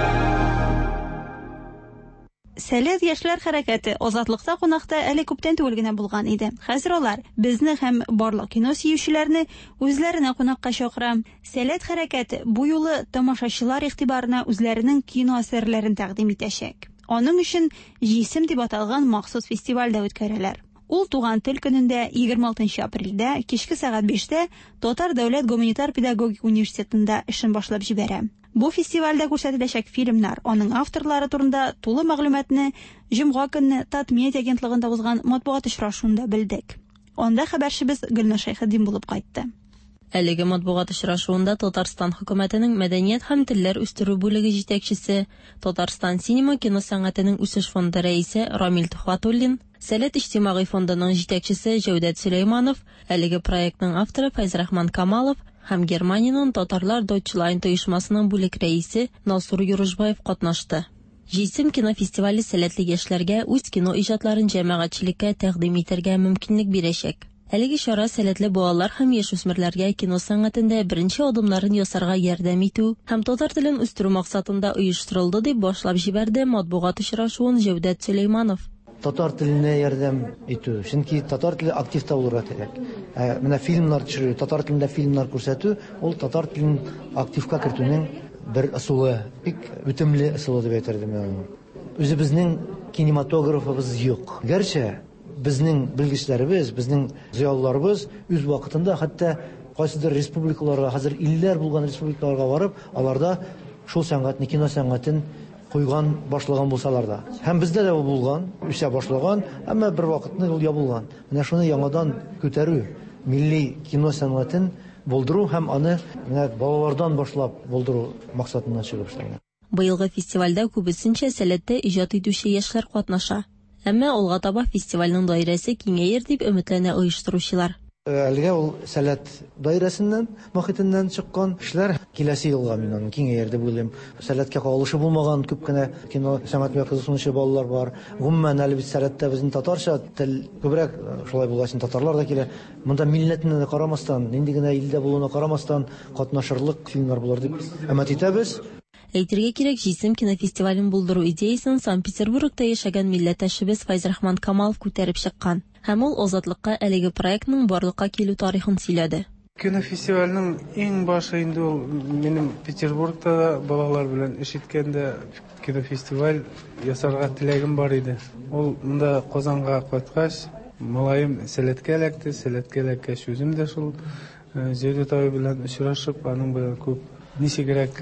Сәләт яшьләр хәрәкәте Азатлыкта кунакта әле күптән түгел генә булган иде. Хәзер алар безне һәм барлык кино сөючеләрне үзләренә кунакка чакыра. Сәләт хәрәкәте бу юлы тамашачылар игътибарына үзләренең кино әсәрләрен тәкъдим итәчәк. Аның өчен Җисем дип аталган махсус фестивальдә үткәрәләр. Ул Туган тел көнендә егерме алтынчы апрельдә кичке сәгать биштә Татар дәүләт гуманитар педагогик университетында эшен башлап җибәрә. Бу фестивальдә күрсәтеләчәк фильмнар, аның авторлары турында тулы мәгълүматны җомга көнне Татмедиа агентлыгында узган матбугат очрашуында белдек. Анда хәбәрчебез Гөлнар Шәйхетдин булып кайтты. Әлеге матбугат очрашуында Татарстан хөкүмәтенең мәдәният һәм телләр үстерү бүлеге җитәкчесе, Татарстан синема кино сәнгатенең үсеш фонды рәисе Рамил Тухватуллин, Сәләт иҗтимагый фондының җитәкчесе Җәүдәт Сөләйманов, әлеге проектның авторы Файзрахман Камалов һәм Германиянең Татарлар Deutschland оешмасының бүлек рәисе Насур Юрышбаев катнашты. Җисем кинофестивале сәләтле яшьләргә үз кино иҗатларын җәмәгатьчелеккә тәкъдим итәргә мөмкинлек бирәчәк. Әлеге чара сәләтле балалар һәм яшүсмерләргә кино сәнгатендә беренче адымнарын ясарга ярдәм итү һәм татар телен үстерү максатында оештырылды дип башлап җибәрде матбугат очрашуын Җәүдәт Сөләйманов. Татар теленә ярдәм итү, чөнки татар теле активта булырга кирәк. Ә менә фильмнар төшерү, татар телендә фильмнар күрсәтү, ул татар телен активка кертүнең бер ысулы, бик үтемле ысулы дип әйтергә мөмкин. Үзебезнең кинематографыбыз юк. Гәрчә безнең белгечләребез, безнең зыялыларыбыз үз вакытында хәтта кайсыдыр республикаларга, хәзер илләр булган республикаларга барып, аларда шул сәнгатьне, кино сәнгатен куйган, башлаган булсалар да. Һәм бездә дә булган, үсә башлаган, әмма бер вакытны ул ябылган. Менә шуны яңадан күтәрү, милли кино сәнгатен булдыру һәм аны менә балалардан башлап булдыру максатыннан чыгып эшләнгән. Быелгы фестивальдә күбесенчә сәләттә иҗат итүче яшьләр катнаша. Әмма алга таба фестивальнең даирәсе киңәер дип өметләнә оештыручылар. Әлегә ул сәләт даирәсеннән, мохитеннән чыккан кешеләр киләсе елга мин аны киңәер дип уйлыйм. Сәләткә кагылышы булмаган күп кенә кино сәнгатьгә кызыксынучы балалар бар. Гомумән әле бит сәләттә безнең татарча тел күбрәк шулай булгач татарлар да килә. Монда милләтенә карамастан, нинди генә илдә булуына карамастан катнашырлык фильмнар булыр дип өмет итәбез. Әйтергә кирәк, Җисем кинофестивален булдыру идеясын Санкт-Петербургта яшәгән милләттәшебез Файзрахман Камалов күтәреп чыккан. Һәм ул Азатлыкка әлеге проектның барлыкка килү тарихын сөйләде. Кинофестивальнең иң башы инде ул минем Петербургта балалар белән эш иткәндә кинофестиваль ясарга теләгем бар иде. Ул монда Казанга кайткач, малаем сәләткә эләкте, сәләткә эләккәч үзем дә шул Җәүдәт абый белән очрашып, аның белән күп ничегрәк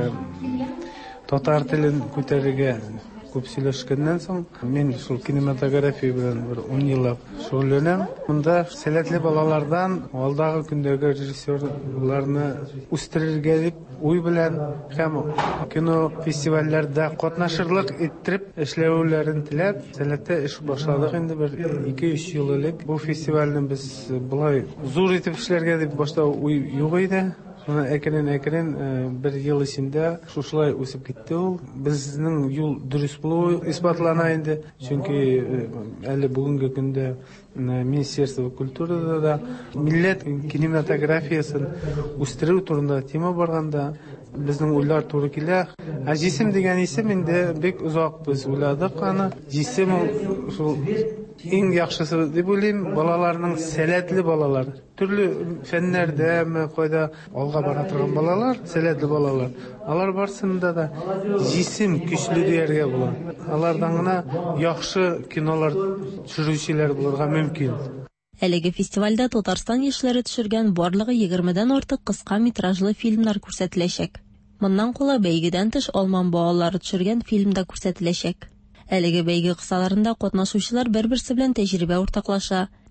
татар телен күтәрергә күп сөйләшкәннән соң, мин шул кинематография белән бер ун еллап шөгыльләнәм. Монда сәләтле балалардан алдагы көндәге режиссерларны үстерергә дип уй белән һәм кино фестивальләрдә катнашырлык иттереп эшләүләрен теләп, сәләттә эш башладык инде бер ике-өч ел элек. Бу фестивальне без булай зур итеп эшләргә дип башта уй юк иде. Шуны әкрен-әкрен бер ел эчендә шушылай үсеп китте ул. Безнең юл дөрес булуы исбатлана инде. Чөнки әле бүгенге көндә Министерство культурада да милләт кинематографиясын үстерү турында тема барганда безнең уйлар туры килә. Ә Җисем дигән исем инде бик озак без уйладык аны. Җисем ул шул иң яхшысы дип уйлыйм, балаларның сәләтле балалар. Төрле фәннәрдә ме кайда алга бара торган балалар, сәләтле балалар. Алар барсында да Җисем көчле дияргә була. Алардан гына яхшы кинолар төшерүчеләр булырга мөмкин. Әлеге фестивальдә Татарстан яшьләре төшергән барлыгы егермедән артык кыска метражлы фильмнар күрсәтеләчәк. Моннан кула бәйгедән тыш Алман балалары төшергән фильм да күрсәтеләчәк. Әлеге бәйге кысаларында катнашучылар бер-берсе белән тәҗрибә уртаклаша,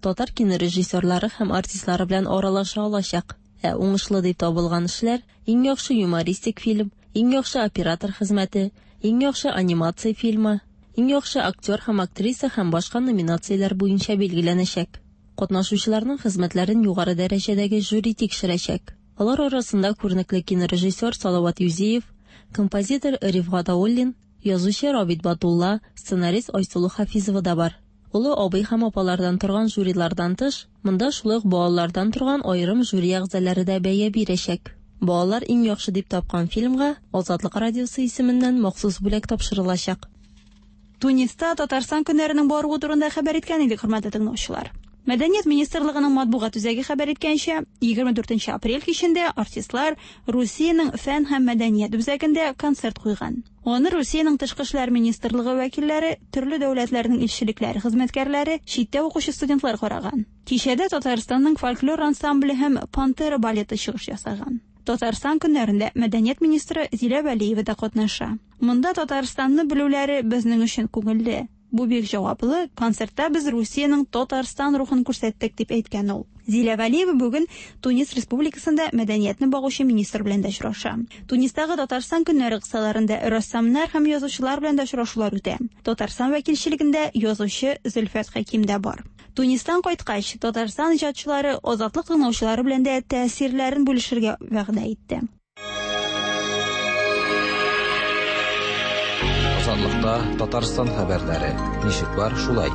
татар кинорежиссерлары һәм артистлары белән аралаша алачак. Ә уңышлы дип табылган эшләр иң яхшы юмористик фильм, иң яхшы оператор хезмәте, иң яхшы анимация фильмы, иң яхшы актер һәм актриса һәм башка номинацияләр буенча билгеләнәчәк. Катнашучыларның хезмәтләрен югары дәрәҗәдәге жюри тикшерәчәк. Алар арасында күренекле кинорежиссер Салават Юзеев, композитор Рифгат Ауллин, язучы Рабит Батулла, сценарист Айсулу Хафизова да бар. Улы абый һәм апалардан торган жюрилардан тыш, монда шулай ук балалардан торган аерым жюри әгъзалары да бәя бирәчәк. Балалар иң яхшы дип тапкан фильмга Азатлык радиосы исеменнән махсус бүләк тапшырылачак. Туниста Татарстан көннәренең баруы турында хәбәр иткән идек, хөрмәтле тыңлаучылар. Мәдәният министрлыгының матбугат үзәге хәбәр иткәнчә, егерме дүртенче апрель кичендә артистлар Русиянең фән һәм мәдәният үзәгендә концерт куйган. Аны Русиянең тышкы эшләр министрлыгы вәкилләре, төрле дәүләтләрнең илчелекләре хезмәткәрләре, читтә укучы студентлар караган. Кичәдә Татарстанның фольклор ансамбле һәм Пантера балеты чыгыш ясаган. Татарстан көннәрендә мәдәният министры Зилә Вәлиева да катнаша. Монда Татарстанны белүләре безнең өчен күңелле. Бу бик җаваплы. Концертта без Русиянең Татарстан рухын күрсәттек дип әйткән ул. Зилә Вәлиева бүген Тунис республикасында мәдәниятне багучы министр белән дә очраша. Тунистагы Татарстан көннәре кысаларында рәссамнар һәм язучылар белән дә очрашулар үтә. Татарстан вәкилчелегендә язучы Зөлфәт Хәким дә бар. Тунистан кайткач, Татарстан иҗатчылары азатлык тыңлаучылары белән дә тәэсирләрен бүлешергә вәгъдә итте. Азатлыкта Татарстан хәбәрләре. Ничек бар шулай?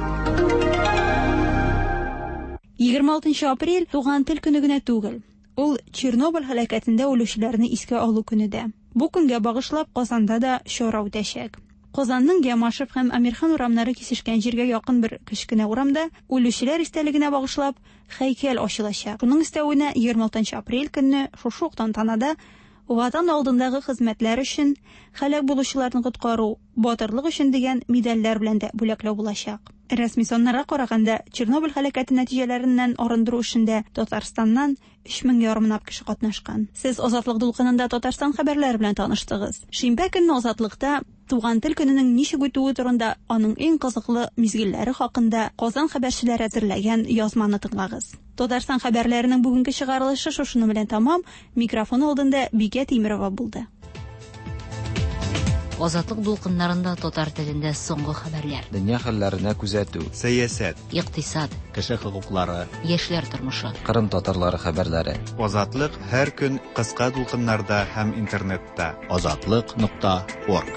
егерме алтынчы апрель туган тел көне генә түгел. Ул Чернобыль һәлакәтендә үлүчеләрне искә алу көне дә. Бу көнгә багышлап Казанда да чара үтәчәк. Казанның Ямашев һәм Амирхан урамнары кисешкән җиргә якын бер кечкенә урамда үлүчеләр истәлегенә багышлап һәйкәл ачылачак. Шуның өстәвенә егерме алтынчы апрель көнне шушы ук тантанада Ватан алдындагы хезмәтләр өчен, һәлак булучыларны коткару, батырлык өчен дигән медальләр белән дә бүләкләү булачак. Рәсми саннарга караганда, Чернобыль һәлакәте нәтиҗәләреннән арындыру эшендә Татарстаннан өч мең ярымнап кеше катнашкан. Сез Азатлык дулкынында Татарстан хәбәрләре белән таныштыгыз. Шимбә көнне Азатлыкта туган тел көненең ничек үтүе турында, аның иң кызыклы мизгелләре хакында Казан хәбәрчеләре әзерләгән язманы тыңлагыз. Татарстан хәбәрләренең бүгенге чыгарылышы шушыны белән тамам. Микрофон алдында Бикә Тимирова булды. Азатлык дулкыннарында татар телендә соңгы хәбәрләр. Дөнья хәлләренә күзәтү. Сәясәт, Икътисад, кеше хокуклары, яшьләр тормышы. Кырым татарлары хәбәрләре. Азатлык һәр көн кыска дулкыннарда һәм интернетта. азатлык нокта орг.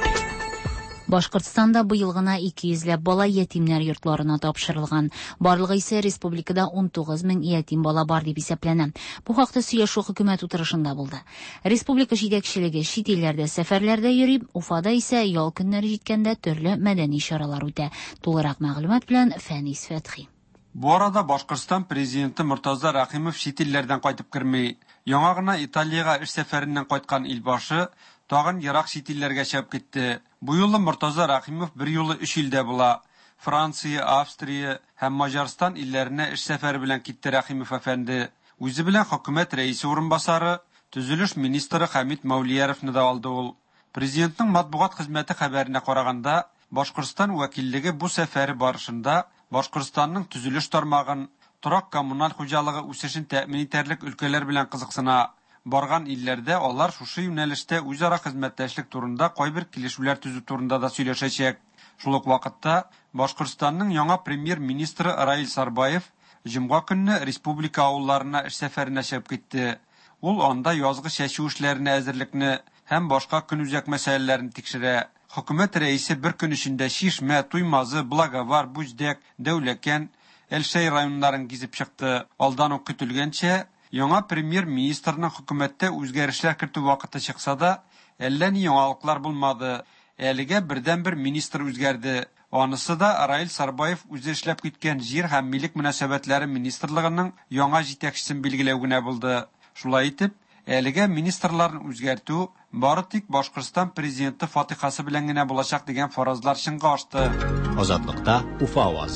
Башкортстанда быел гына ике йөзләп бала ятимнәр йортларына тапшырылган. Барлыгы исә республикада он тугыз мең ятим бала бар дип исәпләнә. Бу хакта сөйләшү хөкүмәт утырышында булды. Республика җитәкчелеге чит илләрдә сәфәрләрдә йөри, Уфада исә ял көннәре җиткәндә төрле мәдәни чаралар үтә. Тулырак мәгълүмат белән Фәнис Фәтхи. Бу арада Башкортстан президенты Муртаза Рахимов чит илләрдән кайтып керми. Яңа гына Италиягә эш сәфәреннән кайткан илбашы тагын ерак чит илләргә чыгып китте. Бу юлы Муртаза Рахимов бер юлы өч илдә була. Франция, Австрия һәм Маҗарстан илләренә эш сәфәре белән китте Рахимов әфәнде. Үзе белән хөкүмәт рәисе урынбасары, төзелеш министры Хамид Мәүлияровны да алды ул. Президентның матбугат хезмәте хәбәренә караганда, Башкортстан вәкиллеге бу сәфәре барышында Башкортстанның төзелеш тармагын, торак коммуналь хуҗалыгы үсешен тәэмин итәрлек өлкәләр белән кызыксына. Барган илләрдә алар шушы юнәлештә үзара хезмәттәшлек турында кайбер килешүләр төзү турында да сөйләшәчәк. Шул ук вакытта Башкортстанның яңа премьер-министры Раил Сарбаев җомга көнне республика авылларына эш сәфәренә чыгып китте. Ул анда язгы чәчү эшләренә әзерлекне һәм башка көнүзәк мәсьәләләрне тикшерә. Хөкүмәт рәисе бер көн эчендә Шишмә, Туймазы, Благовар, Бүздәк, Дәүләкән, Әлшәй районнарын гизеп чыкты. Алдан ук көтелгәнчә, яңа премьер-министрның хөкүмәттә үзгәрешләр кертү вакыты чыкса да, әллә ни яңалыклар булмады. Әлегә бердән-бер министр үзгәрде. Анысы да Раил Сарбаев үзе эшләп киткән җир һәм милек мөнәсәбәтләре министрлыгының яңа җитәкчесен билгеләү генә булды. Шулай итеп, әлегә министрларны үзгәртү бары тик Башкортстан президенты фатихасы белән генә булачак дигән фаразлар чынга ашты. Азатлыкта Уфа авазы.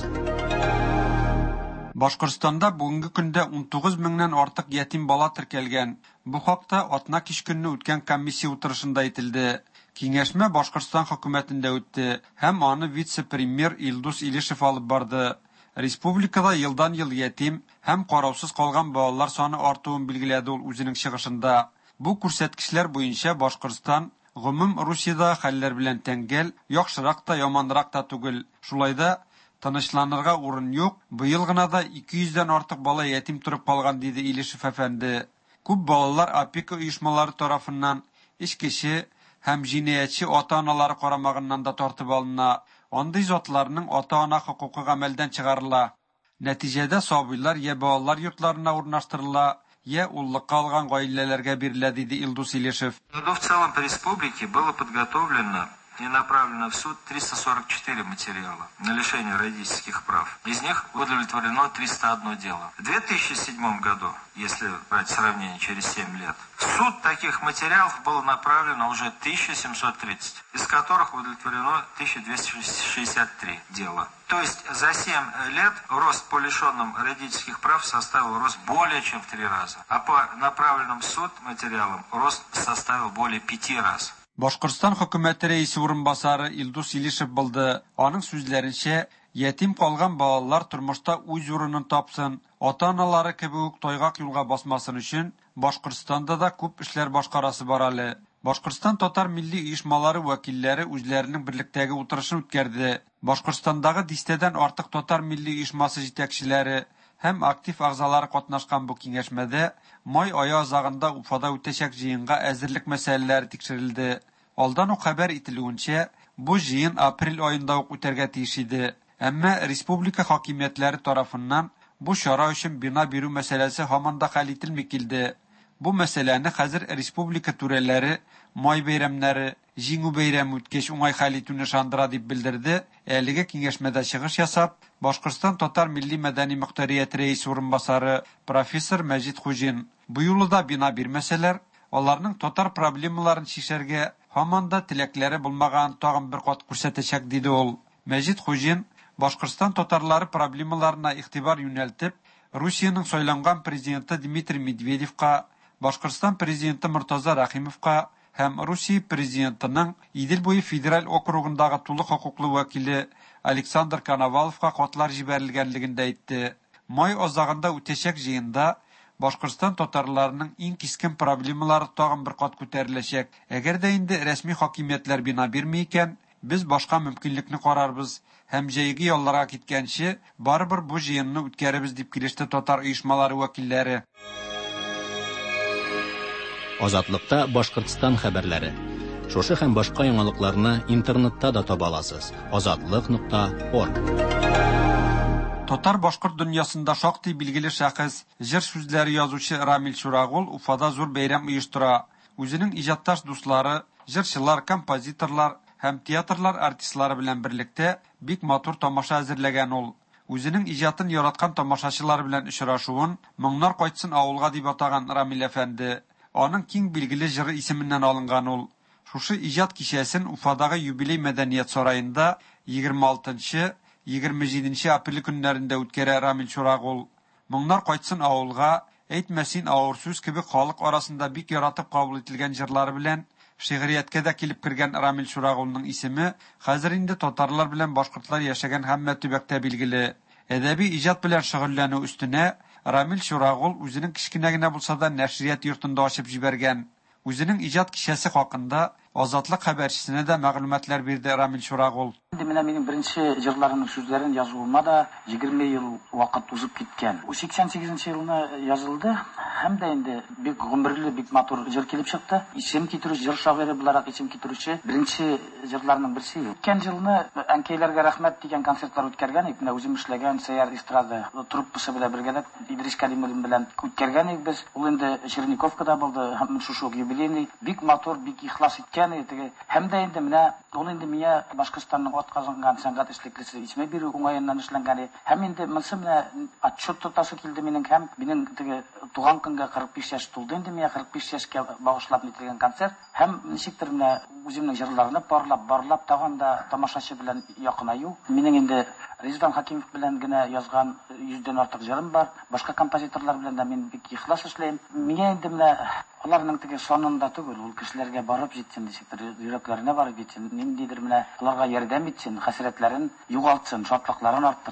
Башкортстанда бүгенге көндә он тугыз меңнән артык ятим бала теркәлгән. Бу хакта атна кич көнне үткән комиссия утырышында әйтелде. Киңәшмә Башкортстан хөкүмәтендә үтте һәм аны вице-премьер Илдус Илешев алып барды. Республикада елдан ел ятим һәм караусыз калган балалар саны артуын билгеләде ул үзенең чыгышында. Бу күрсәткечләр буенча Башкортстан гомум Русиядә хәлләр белән тәңгәл, яхшырак та, яманрак та түгел. Шулай да тынычланырга урын юк. Быел гына да ике йөздән артык бала ятим торып калган, диде Илешев әфәнде. Күп балалар опека оешмалары тарафыннан иш кеше һәм җинаятьче ата-аналары карамагыннан да тартып алына. Андый затларның ата-ана хокукы гамәлдән чыгарыла. Нәтиҗәдә сабыйлар я балалар йортларына урнаштырыла, я уллыкка алган гаиләләргә бирелә, диде Илдус Илешев. Но в целом по республике было подготовлено и направлено в суд триста сорок четыре материала на лишение родительских прав. Из них удовлетворено триста одно дело. В две тысячи седьмом году, если брать сравнение через семь лет, в суд таких материалов было направлено уже тысяча семьсот тридцать, из которых удовлетворено тысяча двести шестьдесят три дела. То есть за семь лет рост по лишенным родительских прав составил рост более чем в три раза. А по направленным в суд материалам рост составил более пяти раз. Башкортстан хөкүмәте рәисе урынбасары Илдус Илешев булды. Аның сүзләренчә, ятим калган балалар тормышта үз урынын тапсын, ата-аналары кебек үк тайгак юлга басмасын өчен Башкортстанда да күп эшләр башкарасы бар әле. Башкортстан татар милли оешмалары вәкилләре үзләренең берлектәге утырышын үткәрде. Башкортстандагы дистәдән артык татар милли оешмасы җитәкчеләре һәм актив агзалары катнашкан бу киңәшмәдә май ае азагында Уфада үтәчәк җыенга әзерлек мәсьәләләре тикшерелде. Алдан ук хәбәр ителүенчә, бу җыен апрель аенда ук үтәргә тиеш иде. Әмма республика хакимиятләре тарафыннан бу чара өчен бина бирү мәсьәләсе һаман да хәл ителми килде. Бу мәсьәләне хәзер республика түрәләре май бәйрәмнәре, җиңү бәйрәме үткәч уңай хәл итүне шандыра дип белдерде. Әлеге киңәшмәдә чыгыш ясап, Башкортстан татар милли мәдәни мөхтәрияте рәисе урынбасары профессор Мәҗит Хуҗин бу юлы да бина бирмәсәләр, аларның татар проблемаларын шишәргә һаман да теләкләре булмаган тагын бер кат күрсәтәчәк, диде ул. Мәҗит Хуҗин Башкортстан татарлары проблемаларына игътибар юнәлтеп, Русиянең сайланган президенты Дмитрий Медведевка, Башкортстан президенты Муртаза Рахимовка һәм Русия президентының Идел буе федераль округындагы тулы хокуклы вәкиле Александр Коноваловка хатлар җибәрелгәнлеген дә әйтте. Май азагында үтәчәк җыенда Башкортстан татарларының иң кискен проблемалары тагын бер кат күтәреләчәк. Әгәр дә инде рәсми хакимиятләр бина бирми икән, без башка мөмкинлекне карарбыз һәм җәйге ялларга киткәнче барыбер бу җыенны үткәребез, дип килеште татар оешмалары вәкилләре. Азатлыкта Башкортстан хәбәрләре. Шушы һәм башка яңалыкларны интернетта да таба аласыз. азатлык нокта орг. Татар башкорт дөньясында шактый билгеле шәхес, җыр сүзләре язучы Рамил Шурагул Уфада зур бәйрәм оештыра. Үзенең иҗатташ дуслары, җырчылар, композиторлар һәм театрлар артистлары белән берлектә бик матур тамаша әзерләгән ул. Үзенең иҗатын яраткан тамашачылар белән очрашуын "Моңнар кайтсын авылга" дип атаган Рамил әфәнде. Аның киң билгеле җыры исеменнән алынган ул. Шушы иҗат кичәсен Уфадагы юбилей мәдәният сараенда егерме алтынчы - егерме җиденче апрель көннәрендә үткәрә Рамил Шурагул. "Моңнар кайтсын авылга" әйтмәсин авыр сүз кебек халык арасында бик яратып кабул ителгән җырлары белән шигърияткә дә килеп кергән Рамил Шурагулның исеме хәзер инде татарлар белән башкортлар яшәгән һәммә төбәктә билгеле. Әдәби иҗат белән шөгыльләнү үстенә Рамил Шурагул үзенең кичкенә генә булса да нәшрият йортында ачып җибәргән. Үзенең иҗат кичәсе хакында Азатлык хәбәрчесенә дә мәгълүматлар бирде Рамил Шурагул. Менә минем беренче җырларымның сүзләрен язуыма да егерме ел вакыт узып киткән. сиксән сигезенче елны язылды һәм дә инде бик гомерле, бик матур җыр килеп чыкты. Исем китерүче, җыр шагыйре буларак исем китерүче беренче җырларның берсе. Үткән елны әнкәйләргә рәхмәт дигән концертлар үткәргән идек. Менә үзем эшләгән Сәяр эстрада труппасы белән бергә Идрис Кәримуллин белән үткәргән идек без. Ул инде Черниковкада булды һәм шушы юбилейный бик матур, бик ихлас иткән иде. Һәм дә инде менә ул инде миңа Башкортстанның атказанган сәнгать эшлеклесе исме бирү уңаеннан эшләнгән. Һәм инде монсы менә отчет тотасы килде минең һәм минең теге туган көнгә кырык биш яшь тулды инде миңа кырык биш яшькә багышлап ителгән концерт. Һәм ничектер менә үземнең җырларны барлап, барлап тагын да тамашачы белән якынаю. Минең инде Резван Хакимов белән генә язган йөздән артык җырым бар. Башка композиторлар белән дә мин бик ихлас эшләйм. Миңа инде менә аларның теге сонында түгел, ул кешеләргә барып җитсен, ничектер йөрәкләренә барып җитсен, ниндидер менә аларга ярдәм итсен, хәсрәтләрен югалтсын, шатлыкларын арттырсын.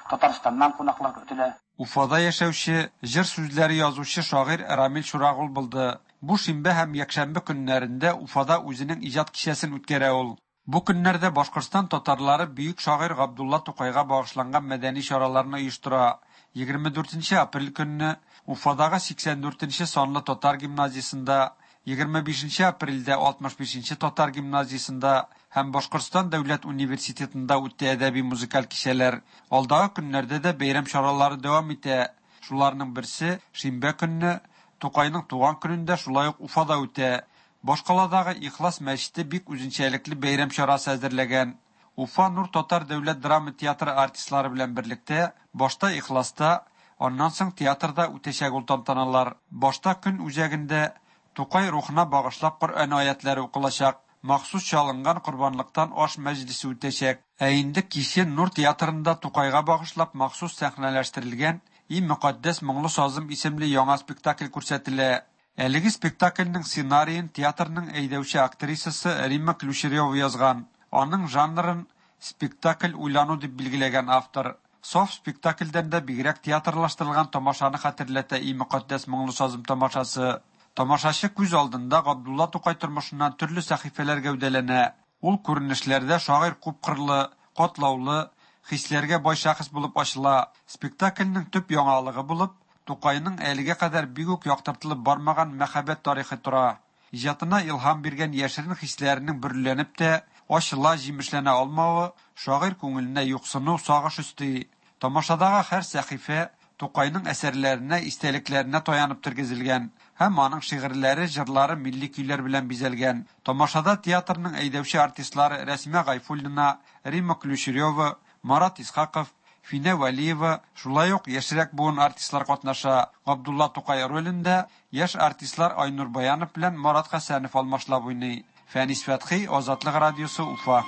Татарстаннан кунаклар көтелә. Уфада яшәүче җыр сүзләре язучы шагыйрь Рамил Шурагул булды. Бу шимбә һәм якшәмбе көннәрендә Уфада үзенең иҗат кичәсен үткәрә ул. Бу көннәрдә Башкортстан татарлары бөек шагыйрь Габдулла Тукайга багышланган мәдәни чараларны оештыра. егерме дүртенче апрель көнне Уфадагы сиксән дүртенче санлы татар гимназиясендә, егерме бишенче апрельдә алтмыш бишенче татар гимназиясендә һәм Башкортстан дәүләт университетында үтте әдәби-музыкаль кичәләр. Алдагы көннәрдә дә бәйрәм чаралары дәвам итә. Шуларның берсе шимбә көнне Тукайның туган көнендә шулай ук Уфада үтә. Башкаладагы Ихлас мәчете бик үзенчәлекле бәйрәм чарасы әзерләгән. Уфа Нур татар дәүләт драма театры артистлары белән берлектә башта Ихласта, аннан соң театрда үтәчәк ул тантаналар. Башта көн үзәгендә Тукай рухына багышлап Коръән аятлары укылачак. Махсус чалынган курбанлыктан аш мәҗлесе үтәчәк. Ә инде кичә Нур театрында Тукайга багышлап махсус сәхнәләштерелгән «И мөкаддәс моңлы сазым» исемле яңа спектакль күрсәтелә. Әлеге спектакльнең сценарийын театрның әйдәүче актрисасы Римма Клюшерева язган. Аның жанрын спектакль уйлану дип билгеләгән автор. Соф спектакльдән дә бигрәк театрлаштырылган тамашаны хәтерләтә «И мөкаддәс моңлы сазым» тамашасы. Тамашачы күз алдында Габдулла Тукай тормышыннан төрле сәхифәләр гәүдәләнә. Ул күренешләрдә шагыйрь күпкырлы, катлаулы, хисләргә бай шәхес булып ачыла. Спектакльнең төп яңалыгы булып Тукайның әлегә кадәр бик үк яктыртылып бармаган мәхәббәт тарихы тора. Иҗатына илһам биргән яшерен хисләренең бөрләнеп тә ачыла, җимешләнә алмавы шагыйрь күңеленә юксыну, сагыш өсти. Тамашадагы һәр сәхифә Тукайның әсәрләренә, истәлекләренә таянып тергезелгән һәм аның шигырьләре, җырлары милли көйләр белән бизәлгән. Тамашада театрның әйдәүче артистлары Рәсимә Гайфуллина, Римма Клюшерева, Марат Исхаков, Финә Валиева, шулай ук яшьрәк буын артистлар катнаша. Габдулла Тукай ролендә яшь артистлар Айнур Баянов белән Марат Хәсәнов алмашлап уйный. Фәнис Фәтхи, Азатлык радиосы, Уфа.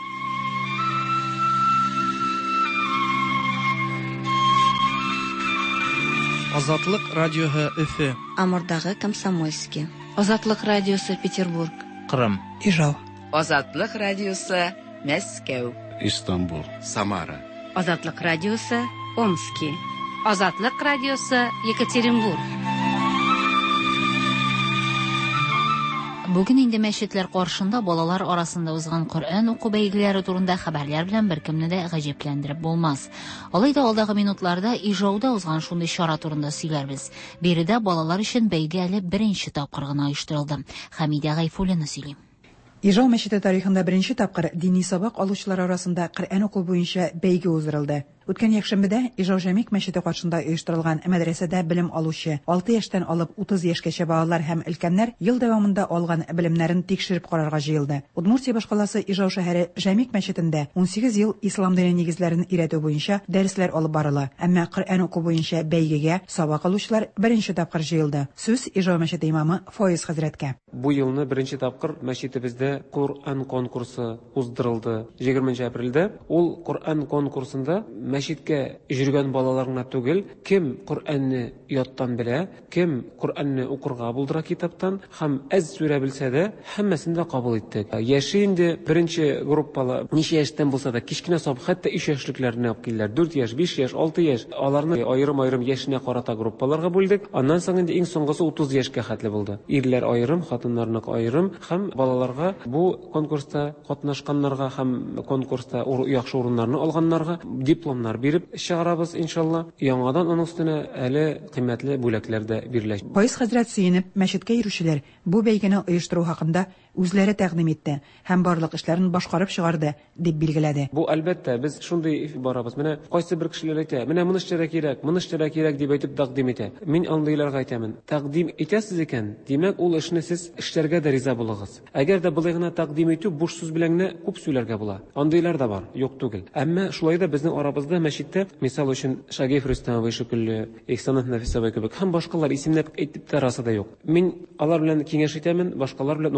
Азатлык радиоһы Өфе. Амурдагы Комсомольский. Азатлык радиосы Петербург. Кырым. Ижау. Азатлык радиосы Мәскәү. Истанбул. Самара. Азатлык радиосы Омский. Азатлык радиосы Екатеринбург. Бүген инде мәчетләр каршында балалар арасында узган Коръән уку бәйгеләре турында хәбәрләр белән беркемне дә гаҗәпләндереп булмас. Алайда алдагы минутларда Ижауда узган шундый чара турында сөйләрбез. Биредә балалар өчен бәйге әле беренче тапкыр гына оештырылды. Хәмидә Гайфуллина сөйли. Ижау мәчете тарихында беренче тапкыр дини сабак алучылар арасында Коръән уку буенча бәйге уздырылды. Үткән якшәмбедә Ижау Җәмик мәчете каршында оештырылган мәдрәсәдә белем алучы алты яшьтән алып утыз яшькәчә балалар һәм өлкәннәр ел дәвамында алган белемнәрен тикшереп карарга җыелды. Удмуртия башкаласы Ижау шәһәре Җәмик мәчетендә ун сигез ел ислам дине нигезләрен өйрәтү буенча дәресләр алып барыла. Әмма Коръән уку буенча бәйгегә сабак алучылар беренче тапкыр җыелды. Сүз Ижау мәчете имамы Фойз хәзрәткә. Бу елны беренче тапкыр мәчетебездә Коръән конкурсы уздырылды. егерменче апрельдә ул Коръән конкурсында мәчеткә йөргән балалар гына түгел, кем Коръәнне яттан белә, кем Коръәнне укырга булдыра китаптан һәм әз сүрә белсә дә, һәммәсен дә кабул иттек. Яше инде беренче группалы, ничә яшьтән булса да кичкенә саб, хәтта өч яшьлекләрне алып килделәр. дүрт яшь, биш яшь, алты яшь. Аларны аерым-аерым яшенә карата группаларга бүлдек. Аннан соң инде иң соңгысы утыз яшькә хәтле булды. Ирләр аерым, хатыннарны аерым һәм балаларга бу конкурста катнашканнарга һәм конкурста яхшы урыннарны алганнарга дипломнар биреп чыгарабыз иншалла. Яңадан аның өстенә әле кыйммәтле бүләкләр дә биреләчәк. Файз хәзрәт сөенеп, мәчеткә йөрүчеләр бу бәйгене оештыру хакында үзләре тәкъдим итте һәм барлык эшләрен башкарып чыгарды дип билгеләде. Бу әлбәттә без шундый барабыз. Менә кайсы бер кешеләр әйтә, менә моны эшләргә кирәк, моны эшләргә кирәк дип әйтеп тәкъдим итә. Мин андыйларга әйтәмен. Тәкъдим итәсез икән, димәк ул эшне сез эшләргә дә риза булыгыз. Әгәр дә булай гына тәкъдим итү буш сүз белән генә күп сөйләргә була. Андыйлар да бар, юк түгел. Әмма шулай да безнең арабызда мәчеттә, мисал өчен Шагиф Рөстәмов шикелле, Ихсанат Нәфисова кебек һәм башкалар исемләп әйтеп тә расы да юк. Мин алар белән киңәш итәмен, башкалар белән укытучылар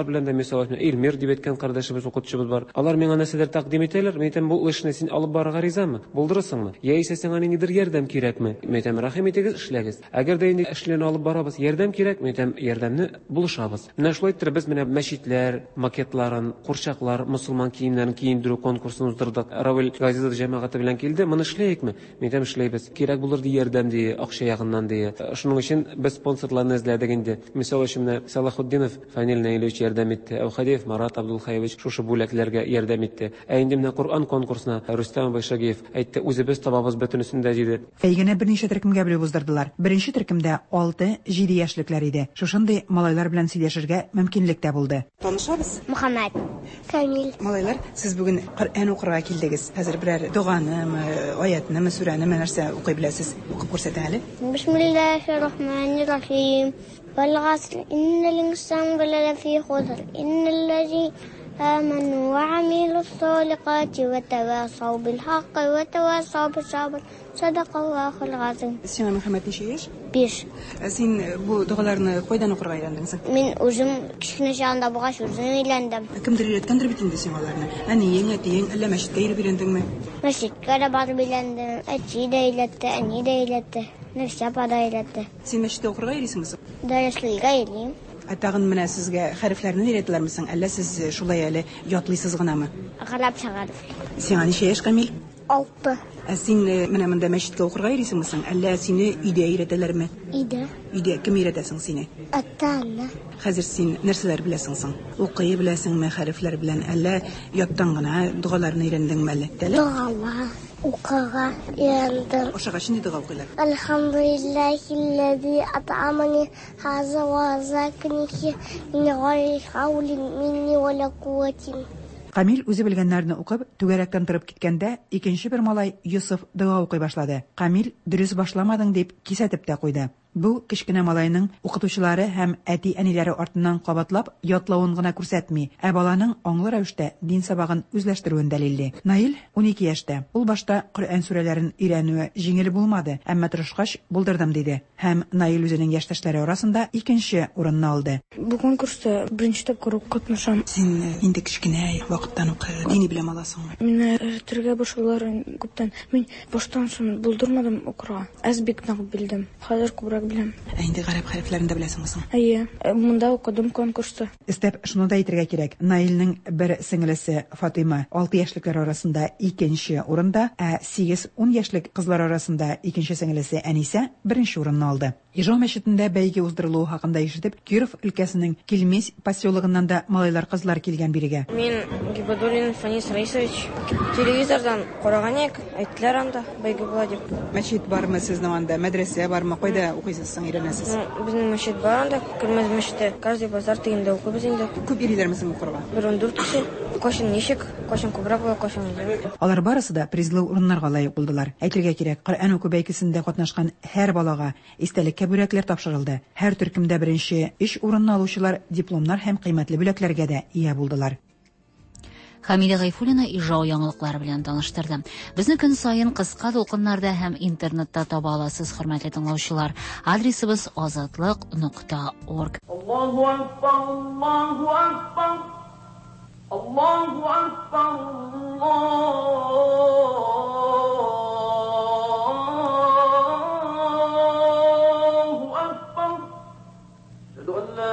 белән дә мисал Эльмир дип әйткән кардәшебез, укытучыбыз бар. Алар миңа нәрсәләр тәкъдим итәләр. Мин әйтәм, бу эшне син алып барырга ризамы? Булдырырсыңмы? Яисә сиңа ниндидер ярдәм кирәкме? Мин әйтәм, рәхим итегез, эшләгез. Әгәр дә инде эшләрне алып барабыз, ярдәм кирәк, мин әйтәм, ярдәмне булышабыз. Менә шулай итеп без менә мәчетләр, макетларын, курчаклар, мусулман киемнәрен киендерү конкурсын уздырдык. Равил Газизов җәмәгате белән килде. Моны эшләйекме? Мин әйтәм, эшләйбез. Кирәк булыр ди ярдәм ди, акча ягыннан ди. Шуның өчен без спонсорларны эзләдек инде. Мисал өчен менә Салахуддинов Фанил Наилевич ярдәм итте. Әүхадиев Марат Абдулхаевич шушы бүләкләргә ярдәм итте. Ә инде менә Коръан конкурсына Рустам Байшагиев әйтте, үзебез табабыз бөтенесен дә диде. Бәйгене берничә төркемгә бүлеп уздырдылар. Беренче төркемдә алты-җиде яшьлекләр иде. Шушындый малайлар белән сөйләшергә мөмкинлек тә булды. Танышабыз. Мөхәммәд. Камил. Малайлар, сез бүген Коръан укырга килдегез. Хәзер берәр дуганымы, аятнымы, сүрәнеме нәрсә укый беләсез? Укып күрсәтә әле. Бисмиллаһир-рахманир-рахим. والعصر إن الإنسان لفي خسر إلا الذين آمنوا وعملوا الصالحات وتواصوا بالحق وتواصوا بالصبر صدق الله العظيم. Сиңа Мөхәммәд ничә яшь? Биш. Син бу дугаларны кайдан укырга өйрәндең? Мин үзем кичкенә чагында бугач үзем өйрәндем. Кемдер өйрәткәндер бит инде сиңа аларны. Әниең, әтиең, әллә мәчеткә йөреп өйрәндеңме? Мәчеткә дә барып өйрәндем. Әти дә өйрәтте, әни дә өйрәтте. Нәрсә апа да өйрәтте. Син мәчеткә укырга йөрисеңме? Дәреслегә йөрим. Тагын менә сезгә хәрефләрне өйрәтәләрме, әллә сез шулай әле ятлыйсыз гынамы? Гарап шәгәреф. Сиңа ничә яшь, Камил? Алты. Ә син менә монда мәчеткә укырга йөрисеңме, әллә сине өйдә өйрәтәләрме? Өйдә. Өйдә кем өйрәтәсең сине? Ата-ана. Хәзер син нәрсәләр беләсең соң? Укый беләсеңме хәрефләр белән, әллә яттан гына дугаларны өйрәндеңме әллә? Дугалар. Укыга өйрәндем. Ошагач нинди дуга укыйлар? Алхамдулиллахи ат'амани хаза ва закнихи мин гайри хаулин минни ва ла куватин. Камил үзе белгәннәрне укып, түгәрәктән торып киткәндә, икенче бер малай Юсуф дуга укый башлады. Камил дөрес башламадың дип кисәтеп тә куйды. Бу кечкенә малайның укытучылары һәм әти-әниләре артыннан кабатлап ятлавын гына күрсәтми, ә баланың аңлы рәвештә дин сабагын үзләштерүен дәлилли. Наил унике яшьтә. Ул башта Коръан сүрәләрен өйрәнүе җиңел булмады, әмма тырышкач булдырдым диде. Һәм Наил үзенең яшьтәшләре арасында икенче урынны алды. Бу конкурста беренче тапкыр катнашам. Син инде кечкенә вакыттан ук дини белән аласыңмы? Мин төргә башларым күптән. Мин баштан соң булдырмадым укырга. Аз бик нык белдем. Хәзер күбрәк беләм. Ә инде гарәп хәрефләрен дә беләсеңме соң? Әйе, монда укыдым конкурста. Истәп шуны да әйтергә кирәк. Наилнең бер сеңлесе Фатыйма алты яшьлекләр арасында икенче урында, ә сигез-ун яшьлек кызлар арасында икенче сеңлесе Әнисә беренче урынны алды. Ижау мәчетендә бәйге уздырылуы хакында ишетеп, Киров өлкәсенең Килмес поселогыннан да малайлар кызлар килгән бирегә. Мин Гибадуллин Фанис Раисович телевизордан караган идек, әйттеләр анда бәйге була дип. Мәчет бармы сезнең анда? Мәдрәсә бармы? Кайда укыйсыз соң, өйрәнәсез? Безнең мәчет бар анда, Кирмәс мәчете. Каждый базар тыгында укыбыз инде. Күп йөриләрме соң укырга? бер ун дүрт кеше. Кашын ничек, кашын күбрәк була, кашын җиңел. Алар барысы да призлы урыннарга лаек булдылар. Әйтергә кирәк, Коръан уку бәйгесендә катнашкан һәр балага истәлеккә бүләкләр тапшырылды. Һәр төркемдә беренче өч урынны алучылар дипломнар һәм кыйммәтле бүләкләргә дә ия булдылар. Хамида Гайфуллина ижау яңалыклары белән таныштырды. Безне көн сайын кыска толкыннарда һәм интернетта таба аласыз, хөрмәтле тыңлаучылар. Адресыбыз азатлык нокта орг. Аллаһу акбар, Аллаһу акбар. Аллаһу акбар. Аллаһу акбар. Ашһаду ан ла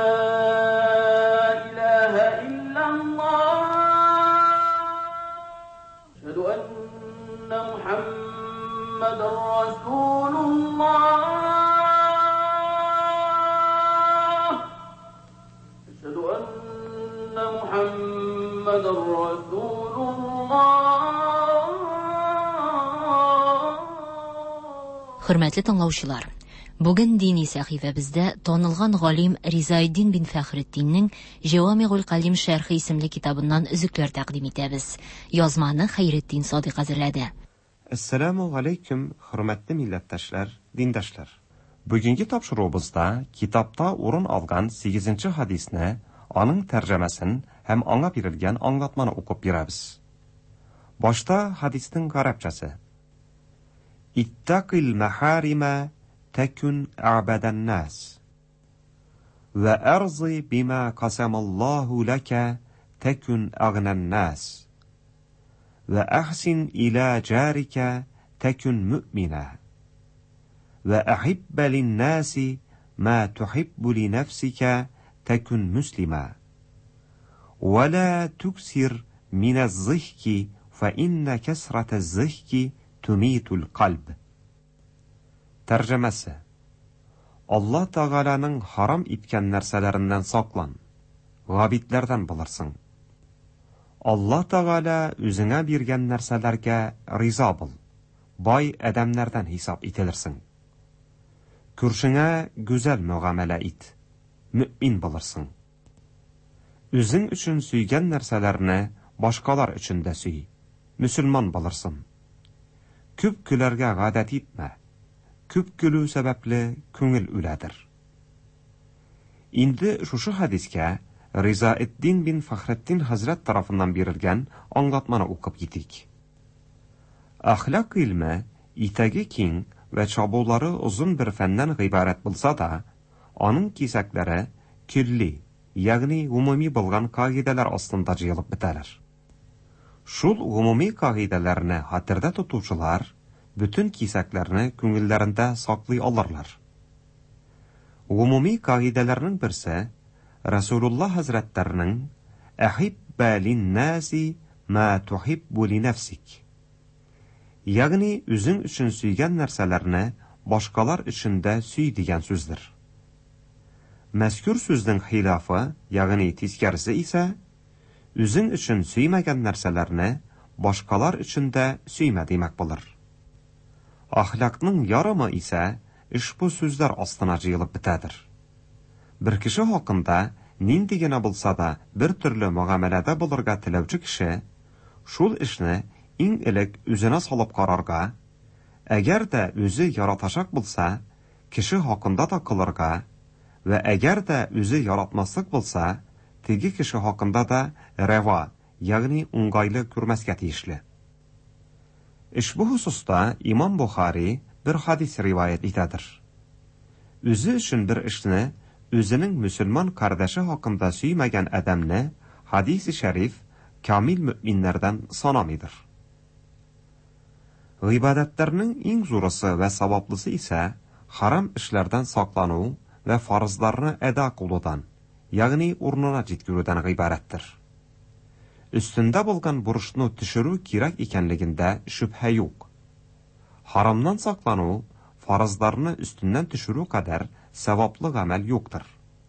илаха иллаллаһ. Ашһаду анна Мухаммадар расулуллах. Ашһаду анна Мухаммадар расулуллах. Хөрмәтле тыңлаучылар, бүген дини сәхифәбездә танылган галим Ризаэддин бин Фәхретдиннең Җавамигул Калим шәрхи исемле китабыннан өзекләр тәкъдим итәбез. Язманы Хәйретдин Садыйк әзерләде. Ассаламу алейкум, хөрмәтле милләттәшләр, диндәшләр. Бүгенге тапшыруыбызда китапта урын алган сигезенче хадисне, аның тәрҗемәсен һәм аңа бирелгән аңлатманы укып бирәбез. Башта хадисның гарәпчәсе. Иттақил мәхарима тәкүн әбәдән нас. وأرضي بما قسم الله لك تكن أغنى الناس وأحسن إلى جارك تكن مؤمنا وأحب للناس ما تحب لنفسك تكن مسلما ولا تكثر من الضحك فإن كثرة الضحك تميت القلب. Тәрҗемәсе. Алла Тәгаланың харам иткән нәрсәләреннән саклан, габидләрдән булырсың. Алла Тәгала үзеңә биргән нәрсәләргә риза бул, бай адәмнәрдән хисап ителерсең. Күршеңә гүзәл мөгамәлә ит, мөмин булырсың. Үзең өчен сөйгән нәрсәләрне башкалар өчен дә сөй, мөселман булырсың. Күп көләргә гадәт итмә. Күп көлү сәбәпле күңел үләдер. Инде шушы хадискә Ризаэддин бин Фахретдин хәзрәт тарафыннан бирелгән аңлатманы укып китик. Ахлак илме итәге киң вә чабулары озын бер фәннән гыйбарәт булса да, аның кисәкләре килли, ягъни гомуми булган кагыйдәләр астында җыелып бетәләр. Шул гомуми кагыйдәләрне хәтердә тотучылар bütün кисәкләрне күңелләрендә саклый алырлар. Гомуми кагыйдәләрнең берсе Расулулла хәзрәтләренең «Әхиббә лин-наси ма тухиббу ли-нәфсик». Ягъни үзең өчен сөйгән нәрсәләрне башкалар өчен дә сөй дигән сүздер. Мәзкур сүзнең хилафы, ягъни тискәресе исә үзең өчен сөймәгән нәрсәләрне башкалар өчен дә сөймә димәк булыр. Ахлакның ярымы исә ишбу сүзләр астына җыелып бетәдер. Бер кеше хакында нинди генә булса да бер төрле мөгамәләдә булырга теләүче кеше шул эшне иң элек үзенә салып карарга, әгәр дә үзе яратачак булса, кеше хакында да кылырга вә әгәр дә үзе яратмаслык булса, теге кеше хакында да рәва, ягъни уңгайлы күрмәскә тиешле. Ишбу хусуста Имам Бухари bir hadis rivayet итәдер. Үзе өчен бер эшне үзенең мөселман кардәше хакында сөймәгән адәмне хадис-и шәриф камил мөминнәрдән санамыйдыр. Гыйбадәтләрнең иң зурысы вә саваплысы исә харам эшләрдән саклану вә фарызларны әда кылудан, ягъни урынына җиткерүдән гыйбарәттер. Өстендә булган бурычны төшерү кирәк икәнлегендә шөбһә юк. Харамнан саклану, фарызларны өстеннән төшерү кадәр саваплы гамәл юктыр.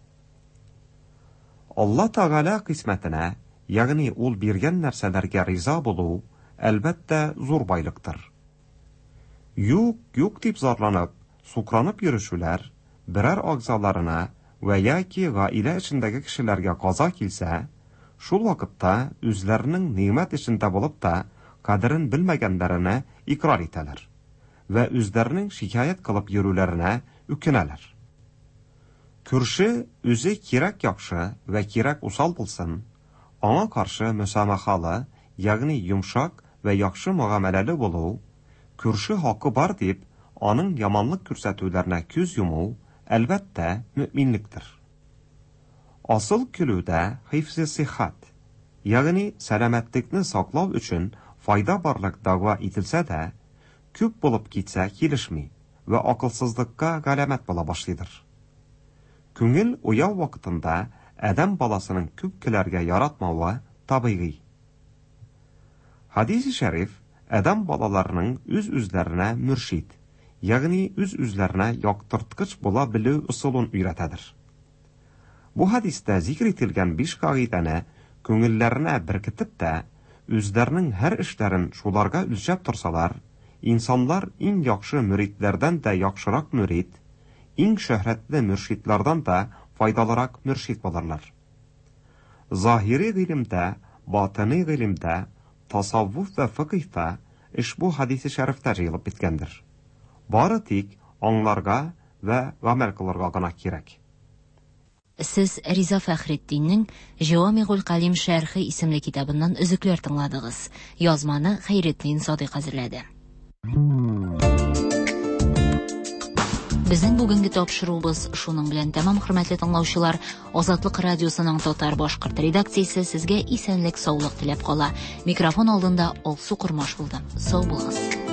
Алла Тәгалә кысмәтенә, ягъни ул биргән нәрсәләргә риза булу, әлбәттә зур байлыктыр. Юк, юк дип зарланып, сукранып йөрүчеләр берәр агзаларына вә яки гаилә эчендәге кешеләргә каза килсә, шул вакытта үзләренең нимәт эчендә булып та кадерен белмәгәннәренә икрар итәләр вә үзләренең шикаят кылып йөрүләренә үкенәләр. Күрше үзе кирәк яхшы вә кирәк усал булсын, аңа каршы мөсамахалы, ягъни йомшак вә яхшы мөгамәләле булу, күрше хакы бар дип, аның яманлык күрсәтүләренә күз йуму, әлбәттә мөминлектер. Асыл көлүдә хифз-и сихат, ягъни сәламәтлекне саклау өчен файда барлык дәгъва ителсә дә, күп булып китсә килешми вә акылсызлыкка галәмәт була башлыйдыр. Күңел уяу вакытында адәм баласының күп көләргә яратмавы табигый. Хадис-и шәриф адәм балаларының үз-үзләренә мөршид, ягъни үз-үзләренә яктырткыч була белү усулын өйрәтәдер. Бу хадистә зикр ителгән биш кагыйдәне күңелләренә беркетеп тә, үзләренең һәр эшләрен шуларга үлчәп торсалар, инсанлар иң яхшы мөритләрдән дә яхшырак мөрит, иң шөһрәтле мөршидләрдән дә файдалырак мөршид булырлар. Заһири гыйлемдә, батыни гыйлемдә, тасаввуф вә фикыһта ишбу хадис-и шәрифтә җыелып биткәндер. Бары тик аңларга вә гамәл кылырга гына кирәк. Сез Риза Фәхретдиннең Җавамигул Калим шәрхи исемле китабыннан өзекләр тыңладыгыз. Язманы Хәйретдин Садыйк әзерләде. Безнең бүгенге тапшыруыбыз шуның белән тәмам, хөрмәтле тыңлаучылар. Азатлык радиосының татар-башкорт редакциясе сезгә исәнлек, саулык теләп кала. Микрофон алдында Алсу Курмаш булды. Сау булыгыз.